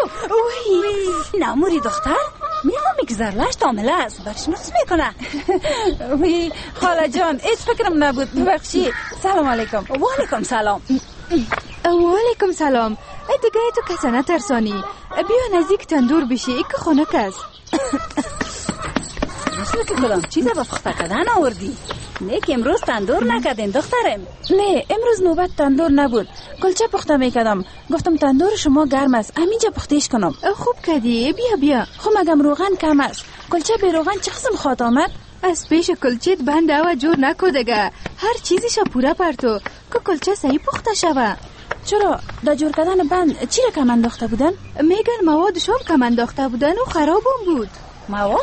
نموری دختر میفهمی که زرلش تامله است. برش نقص میکنه. خاله جان هیچ فکرم نبود. ببخشی. سلام علیکم. و علیکم سلام. و علیکم سلام. دیگه تو کسا نترسانی. بیا نزدیک تندور بشی که خنک است. مثل که کدام چیزا با پخته کردن آوردی. نه که امروز تندور نکردین دخترم. نه امروز نوبت تندور نبود. کلچه پخته میکردم. گفتم تندور شما گرم است همینجا پختهش کنم. خوب کردی. بیا خب مگم روغن کم است. کلچه به روغن چه قسم خواد آمد؟ از پیش کلچت بند و جور نکو دگه. هر چیزیشا پورا پرتو که کلچه صحیح پخته شوه. چرا در جور کردن بند چی را کم انداخته بودن؟ میگن موادشو هم کم انداخته بودن و خراب هم بود. مواد؟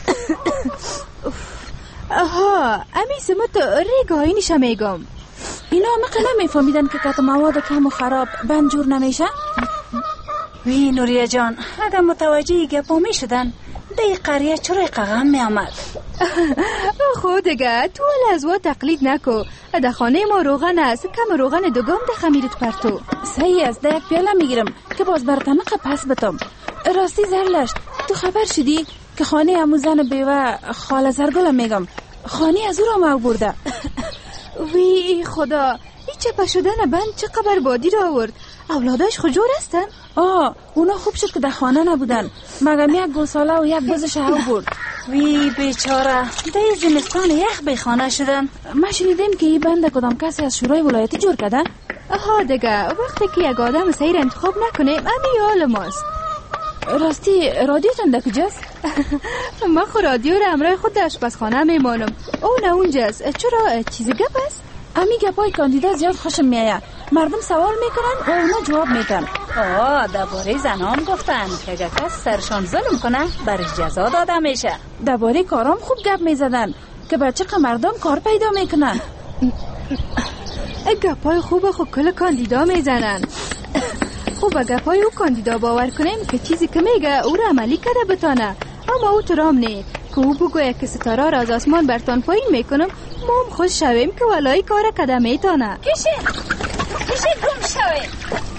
امی سمت ریگاهی نیشا میگم. اینا مقله میفهمیدن که کت مواد کم و خراب بند جور نمیشه؟ وی نوریه جان اگر متوجه گپا میشدن دی قریه چرا قغم میامد؟ خود دیگه تو لازوا تقلید نکو. در خانه ما روغن است. کم روغن دوگم ده خمیرت پرتو. صحیح است. ده یک پیاله میگیرم که باز برتنق پس بتم. راستی زرلشت تو خبر شدی که خانه امو زن بیوه خاله زرگل میگم خانه از او را برده. وی خدا این چپه شدن بند چه قبر بادی را آورد. اولاداش خجور هستن؟ اونا خوب شد که در خانه نبودن. مگم یک گوساله و یک بزش هاو برد. وی بیچاره در زمستان یخ به خانه شدن. ما شنیدیم که این بند کدام کسی از شورای ولایتی جور کردن. دیگه وقتی که یک آدم سیر انتخاب نکنیم امی حال ماست. راستی رادیوتون در کجاست؟ ما خود رادیو را امرای خود در آشپزخانه میمانم. اون اونجاست. چرا چیزی گپ است؟ امی گپای کاندیدا زیاد خوشم میآید. مردم سوال میکنن و اونا جواب میدن. درباره زنان گفتن که اگر کس سرشان ظلم کنه برش جزا داده میشه. درباره کارام خوب گپ میزدن که بچه مردم کار پیدا میکنن. گپای خوب کل کاندیدا میزنن. خوب گپای او کاندیدا باور کنیم که چیزی که میگه او را عملی کرده بتانه. اما او ترام نه که او بگویه که ستاره را از آسمان برتان پایین میکنم ما هم خوش شویم که ولای کار کده میتانه. کشه گم شویم.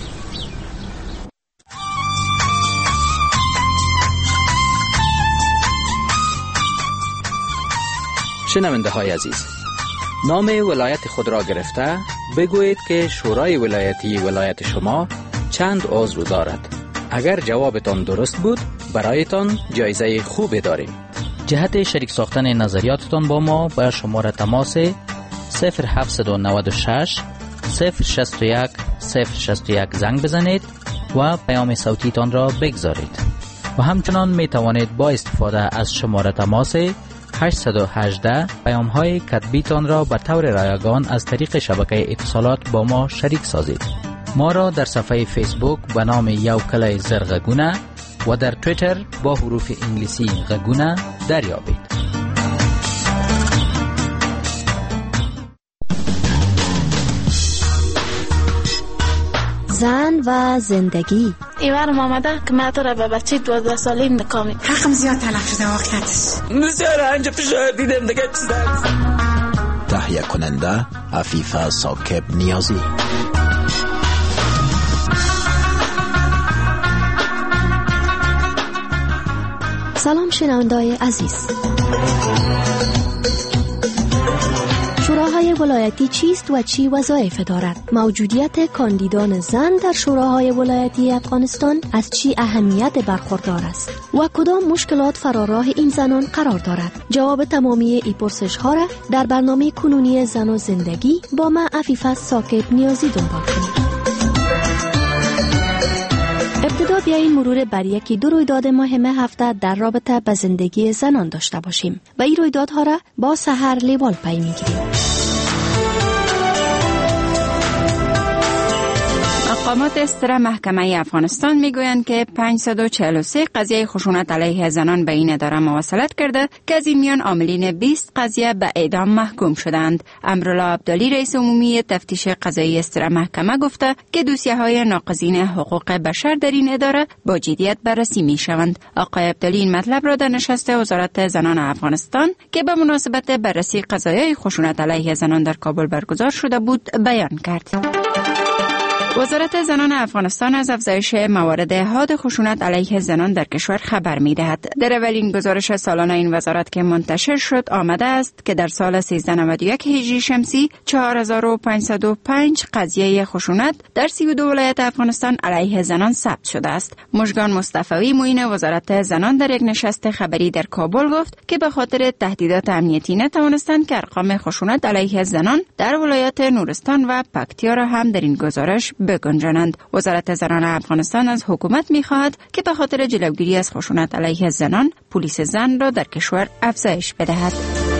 شنونده های عزیز، نام ولایت خود را گرفته بگویید که شورای ولایتی ولایت شما چند عضو دارد. اگر جوابتان درست بود برایتان جایزه خوبی داریم. جهت شریک ساختن نظریاتتان با ما به شماره تماس 0796 061 061 زنگ بزنید و پیام صوتیتان را بگذارید و همچنان می توانید با استفاده از شماره تماس 818 پیام های کتبیتان را به طور رایگان از طریق شبکه اتصالات با ما شریک سازید. ما را در صفحه فیسبوک به نام یو کلای زرغگونه و در تویتر با حروف انگلیسی غگونه دریابید. زن و زندگی. ایوارم آمده که من تو را به بچه 12 ساله نکامی حقم زیاد تلف شده واقعیتش. بسیار انجا فشار دیدم دیگه چیز تهیه کننده عفیفه ثاقب نیازی. سلام شنونده‌های عزیز. شوراهای ولایتی چیست و چی وظایف دارد؟ موجودیت کاندیدان زن در شوراهای ولایتی افغانستان از چی اهمیت برخوردار است و کدام مشکلات فراراه این زنان قرار دارد؟ جواب تمامی این پرسش‌ها را در برنامه کنونی زن و زندگی با من عفیفه ثاقب نیازی دنبال کنید. ابتدا بیایید مرور بر یکی دو رویداد مهم هفته در رابطه با زندگی زنان داشته باشیم و این رویدادها را با سحر لیوال پی میگیریم. مقامات استر محکمه افغانستان میگویند که 543 قضیه خشونت علیه زنان به این اداره مواصلت کرده که از این میان عاملین 20 قضیه به اعدام محکوم شدند. امرالله عبدالی رئیس عمومی تفتیش قضایی استر محکمه گفته که دوسیه‌های ناقضین حقوق بشر در این اداره با جدیت بررسی میشوند. آقای عبدالی این مطلب را در نشست وزارت زنان افغانستان که به مناسبت بررسی قضایای خشونت علیه زنان در کابل برگزار شده بود بیان کرد. وزارت زنان افغانستان از افزایش موارد حاد خشونت علیه زنان در کشور خبر می‌دهد. در اولین گزارش سالانه این وزارت که منتشر شد آمده است که در سال 1391 هجری شمسی 4505 قضیه خشونت در 32 ولایت افغانستان علیه زنان ثبت شده است. مژگان مصطفی معین وزارت زنان در یک نشست خبری در کابل گفت که به خاطر تهدیدات امنیتی نتوانستند که ارقام خشونت علیه زنان در ولایت نورستان و پکتیا را هم در این گزارش بگنجانند. وزارت زنان افغانستان از حکومت می‌خواهد که به خاطر جلوگیری از خشونت علیه زنان پلیس زن را در کشور افزایش بدهد.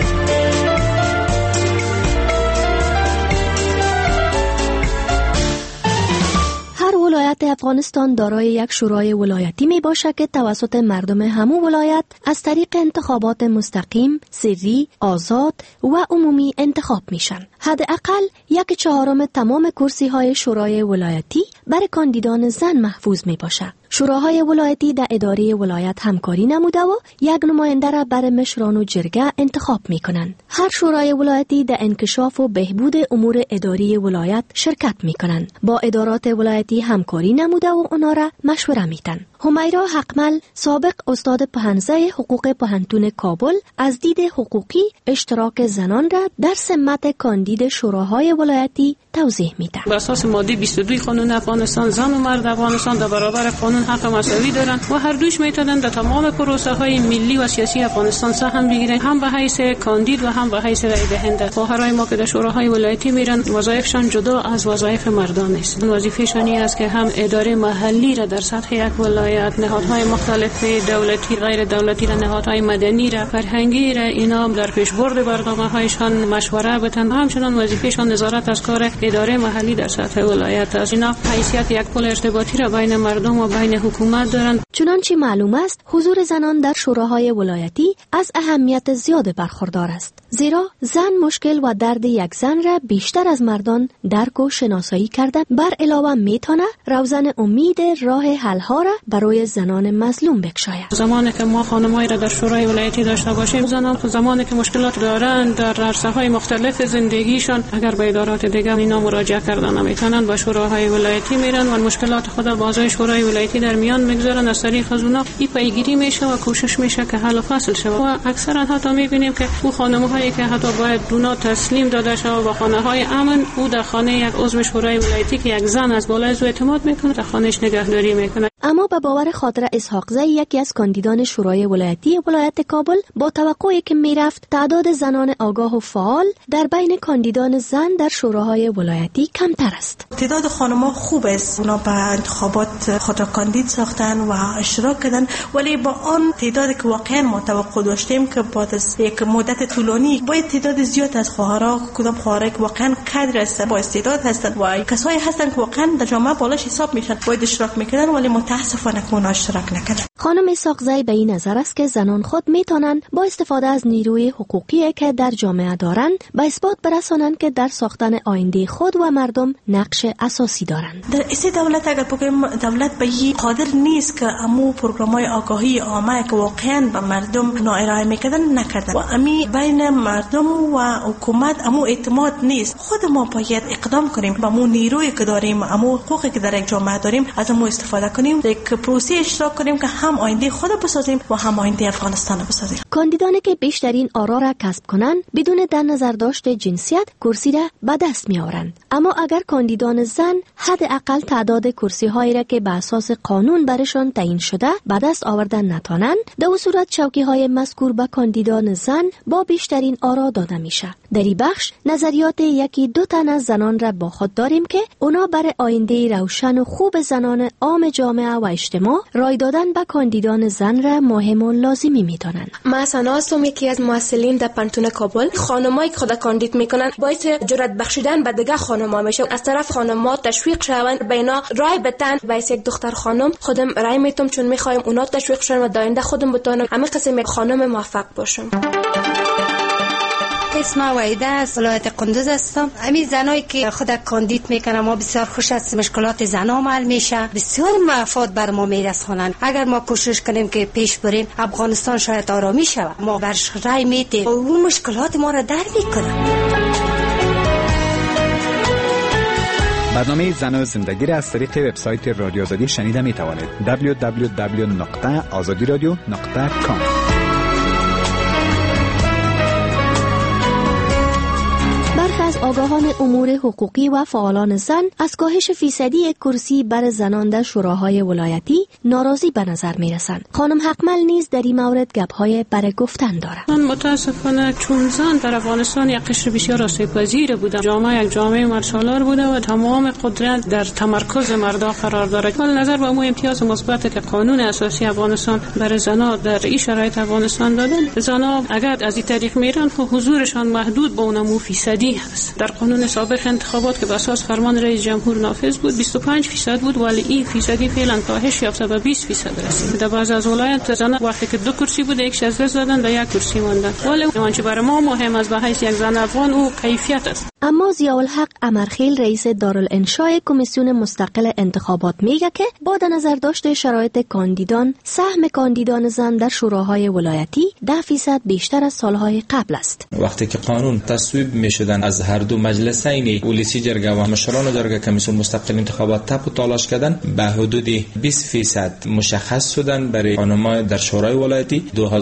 ولایت افغانستان دارای یک شورای ولایتی می باشد که توسط مردم همو ولایت از طریق انتخابات مستقیم، سری، آزاد و عمومی انتخاب میشن. حداقل 1/4 تمام کرسی های شورای ولایتی برای کاندیدان زن محفوظ می باشد. شوراهای ولایتی در اداره ولایت همکاری نموده و یک نماینده را برای مشران و جرگه انتخاب می کنند. هر شورای ولایتی در انکشاف و بهبود امور اداری ولایت شرکت می کنند. با ادارات ولایتی همکاری نموده و اونا را مشوره میدن. همیرا حقمل سابق استاد پهنزه حقوق پهنتون کابل از دید حقوقی اشتراک زنان را در سمت کاندید شوراهای ولایتی توضیح میدن. بر اساس ماده 22 قانون افغانستان زن و مرد افغانستان در برابر قانون حق مساوی دارند و هر دوش میتونن در تمام پروسه های ملی و سیاسی افغانستان سهم بگیرن، هم به حیث کاندید و هم به حیث رای دهنده. خواهرای ما که در شوراهای ولایتی میرن وظایفشان جدا از وظایف مردان است. وظیفه‌شان است که هم اداره محلی را در سطح یک ولایت، نهادهای مختلف دولتی، غیر دولتی را، نهادهای مدنی را، فرهنگی را، اینا در پیشبرد برنامه‌هایشان مشوره بدن. همچنین وظیفه‌شان نظارت از کار اداره محلی در سطح ولایت است. اینا حیثیت یک پل ارتباطی را بین مردم و بین حکومت دارند. چنانچه معلوم است حضور زنان در شوراهای ولایتی از اهمیت زیاد برخوردار است، زیرا زن مشکل و درد یک زن را بیشتر از مردان درک و شناسایی کردن بر علاوه میتونه روزن امید راه حل ها را برای زنان مظلوم بکشاید. زمانی که ما خانمایی را در شورای ولایتی داشته باشیم، زنان زمانی که مشکلات دارند در عرصه‌های مختلف زندگیشان، اگر به ادارات دیگر اینا مراجعه کردن نمیتونن، به شوراهای ولایتی میرن و مشکلات خود با اعضای شورای ولایتی در میان میگذارن. از طریق از اونا این پیگیری میشه و کوشش میشه که حل و فصل شه. و اکثرا حتی میبینیم که او خانم‌هایی که حتی باید دونا تسلیم داده شود به خانه‌های امن، او در خانه یک عضو شورای ولایتی که یک زن از بالای از او اعتماد میکنه در خانهش نگهداری میکنه. اما به باور خاطر اسحاقزی، یکی از کاندیدان شورای ولایتی ولایت کابل، با توقعی که میرفت تعداد زنان آگاه و فعال در بین کاندیدان زن در شوراهای ولایتی کمتر است. تعداد خانم‌ها خوب است، اونا به انتخابات خود را کاندید ساختن و اشتراک کردن، ولی با آن تعدادی که واقعا ما توقع داشتیم که بعد از یک مدت طولانی باید تعداد زیاد از خواهرها، کدام خواهرایی که واقعا کادر هستند، با استعداد هستند و کسایی هستند که واقعا در جامعه بالاش حساب میشن باید اشتراک میکردن، ولی متاسفانه که اونا اشتراک نکردن. خانم اسحاقزی به این نظر است که زنان خود میتونن با استفاده از نیروی حقوقی که در جامعه دارند به اثبات برسانند که در ساختن آینده خود و مردم نقش اساسی دارند. در این دولت اگر بگیم دولت به این قادر نیست که امو پروگرام‌های آگاهی عامه که واقعا به مردم ارائه میکردن نکردن و امی بین مردم و حکومت امو اعتماد نیست. خود ما باید اقدام کنیم، با امو نیرویی که داریم، امو حقوقی که در یک جامعه داریم از امو استفاده کنیم، در یک پروسه اشتراک کنیم که هم آینده خود بسازیم و هم آینده افغانستان بسازیم. کاندیدانی که بیشترین آرا را کسب کنند بدون در نظر داشت جنسیت کرسی را به دست می آورند. اما اگر کاندیدان زن حداقل تعداد کرسی هایی را که به اساس قانون برشان تعیین شده به دست آوردن نتوانند، در این صورت چوکی های مذکور به کاندیدان زن با بیشترین آرا داده میشه. در این بخش نظریات یکی دو تن از زنان را با خود داریم که اونا برای آینده روشن و خوب زنان عام جامعه و اجتماع رای دادن به کاندیدان زن را مهم و لازمی میدانند. ما سنا هستم، یکی از مؤسسین در پانتون کابل. خانمایی که خود کاندید میکنن باعث جرأت بخشیدن به دیگه خانم‌ها میشه، از طرف خانم‌ها تشویق شوند، بینا رای بدن. باعث یک دختر خانم خودم رای میتم چون میخوایم اونا تشویق شون و داینده خودم بتونم همه قسم خانم موفق باشم. اسم وحیده از ولایت قندوز هستم. همین زنایی که خود کاندید میکنن ما بسیار خوش است، مشکلات زنان حل میشه، بسیار مفاد بر ما میرسونن. اگر ما کوشش کنیم که پیش بریم افغانستان شاید آرامی شود. ما برش رای میدیم و اون مشکلات ما را در میکنن. برنامه زن و زندگی را از طریق وبسایت رادیو آزادی شنیده می توانید. www.azadiradio.com. از آگاهان امور حقوقی و فعالان زن از کاهش فیصدی کرسی بر زنان در شوراهای ولایتی ناراضی به نظر می رسند. خانم حقمل نیز در این مورد گپ‌های برای گفتن دارد. من متاسفانه چون زن در افغانستان یک قشر بسیار آسیب‌پذیر بوده، جامعه یک جامعه مرسالار بوده و تمام قدرت در تمرکز مردا قرار دارد. حال نظر به امو امتیاز مثبت که قانون اساسی افغانستان برای زنان در این شرایط افغانستان دادن، زنان اگر از این طریق میرن خب حضورشان محدود به اون فیصدی هست. در قانون سابق انتخابات که به اساس فرمان رئیس جمهور نافذ بود 25% بود، ولی این فیصدی فعلا کاهش یافته به 20% رسید. در بعض از ولایات زنان وقتی که 2 کرسی بود یک از دست دادن در 1 کرسی ماندن. ولی آنچه برای ما مهم است به حیث یک زن افغان او کیفیت است. اما ضیاءالحق امرخیل رئیس دارالانشاء کمیسیون مستقل انتخابات میگه که با در نظر داشت شرایط کاندیدان، سهم کاندیدان زن در شوراهای ولایتی 10% بیشتر از سالهای قبل است. وقتی که قانون تصویب میشدن از هر دو مجلسین ولسی جرگه و مشران جرگه کمیسیون مستقل انتخابات تپ و تلاش کردن، به حدود 20% مشخص شدن برای خانم‌ها در شورای ولایتی.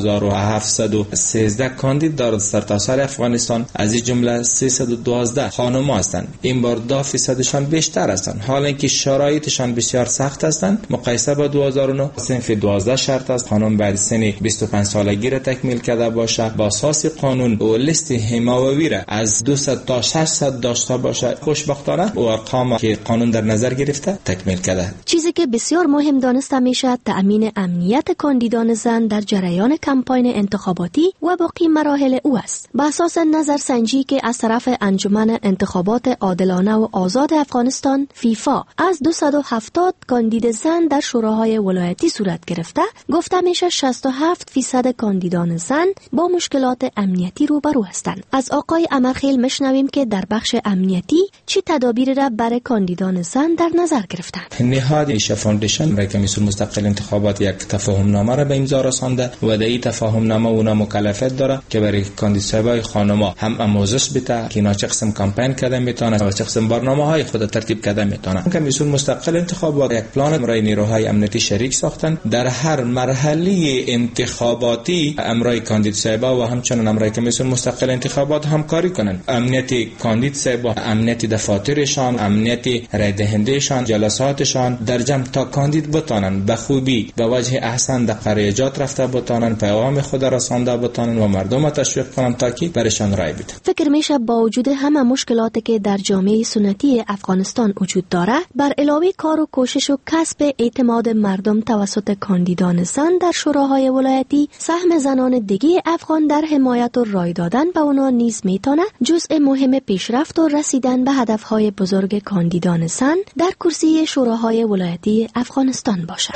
2713 کاندید در سرتاسر افغانستان، از این جمله 312 خانم‌ها هستند. این بار 10%شان بیشتر هستند، حالا اینکه شرایطشان بسیار سخت هستند. مقایسه با 2009 صنف 12 شرط است خانم بعد سن 25 سالگی را تکمیل کرده باشه، با اساس قانون و لیست حمایوی را از 200 تا 600 داشته باشه. خوشبختانه و ارقام که قانون در نظر گرفته تکمیل کرده. چیزی که بسیار مهم دانسته میشه تأمین امنیت کاندیدان زن در جریان کمپاین انتخاباتی و باقی مراحل او است. به اساس نظرسنجی که از طرف انجمن انتخابات عادلانه و آزاد افغانستان فیفا از 270 کاندید زن در شوراهای ولایتی صورت گرفته، گفته میشه 67% کاندیدان زن با مشکلات امنیتی روبرو هستند. از آقای امرخیل میشنویم که در بخش امنیتی چی تدابیری را برای کاندیدان زن در نظر گرفتند. نهاد ایشا فاندیشن برای کمیسیون مستقل انتخابات یک تفاهم نامه را به امضا رسانده و در این تفاهم نامه اونا مکلفیت داره که برای کاندیدای خانم‌ها هم آموزش بده که اینا چه قسم قسم کمپین کرده میتونه و چه قسم برنامه‌های خود ترتیب کرده میتونه. کمیسیون مستقل انتخابات یک پلان برای نیروهای امنیتی شریک ساختن. در هر مرحله انتخاباتی امرای کاندید صاحبا و همچنین امرای کمیسیون مستقل انتخابات همکاری کنن. امنیت کاندید صاحبا، امنیت دفاترشان، امنیت رای دهندهشان، جلساتشان در جمع تا کاندید بتانن به خوبی به وجه احسن در قریجات رفته بتانن، پیغام خود را رسانده بتانن و مردم را تشویق کنن تا که برشان رای بدن. فکر میشه با وجود همه مشکلاتی که در جامعه سنتی افغانستان وجود داره، بر علاوه کار و کوشش و کسب اعتماد مردم توسط کاندیدان زن در شوراهای ولایتی، سهم زنان دیگه افغان در حمایت و رای دادن به اونا نیز میتونه جزء مهم پیشرفت و رسیدن به هدفهای بزرگ کاندیدان زن در کرسی شوراهای ولایتی افغانستان باشه.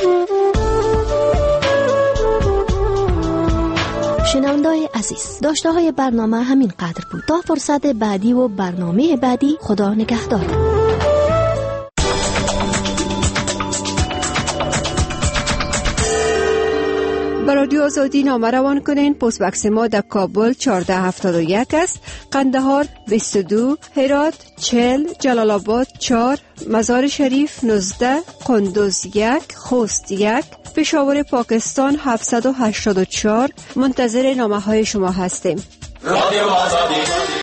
شنونده‌های عزیز، داشته های برنامه همین قدر بود. تا فرصت بعدی و برنامه بعدی، خدا نگهدار. با رادیو آزادی نامه روان کنین. پست بکس ما در کابل 1471 است، قندهار 22، هرات 40، جلال آباد 4، مزار شریف 19، قندوز 1، خوست 1، پشاور پاکستان 784. منتظر نامه های شما هستیم. رادیو آزادی.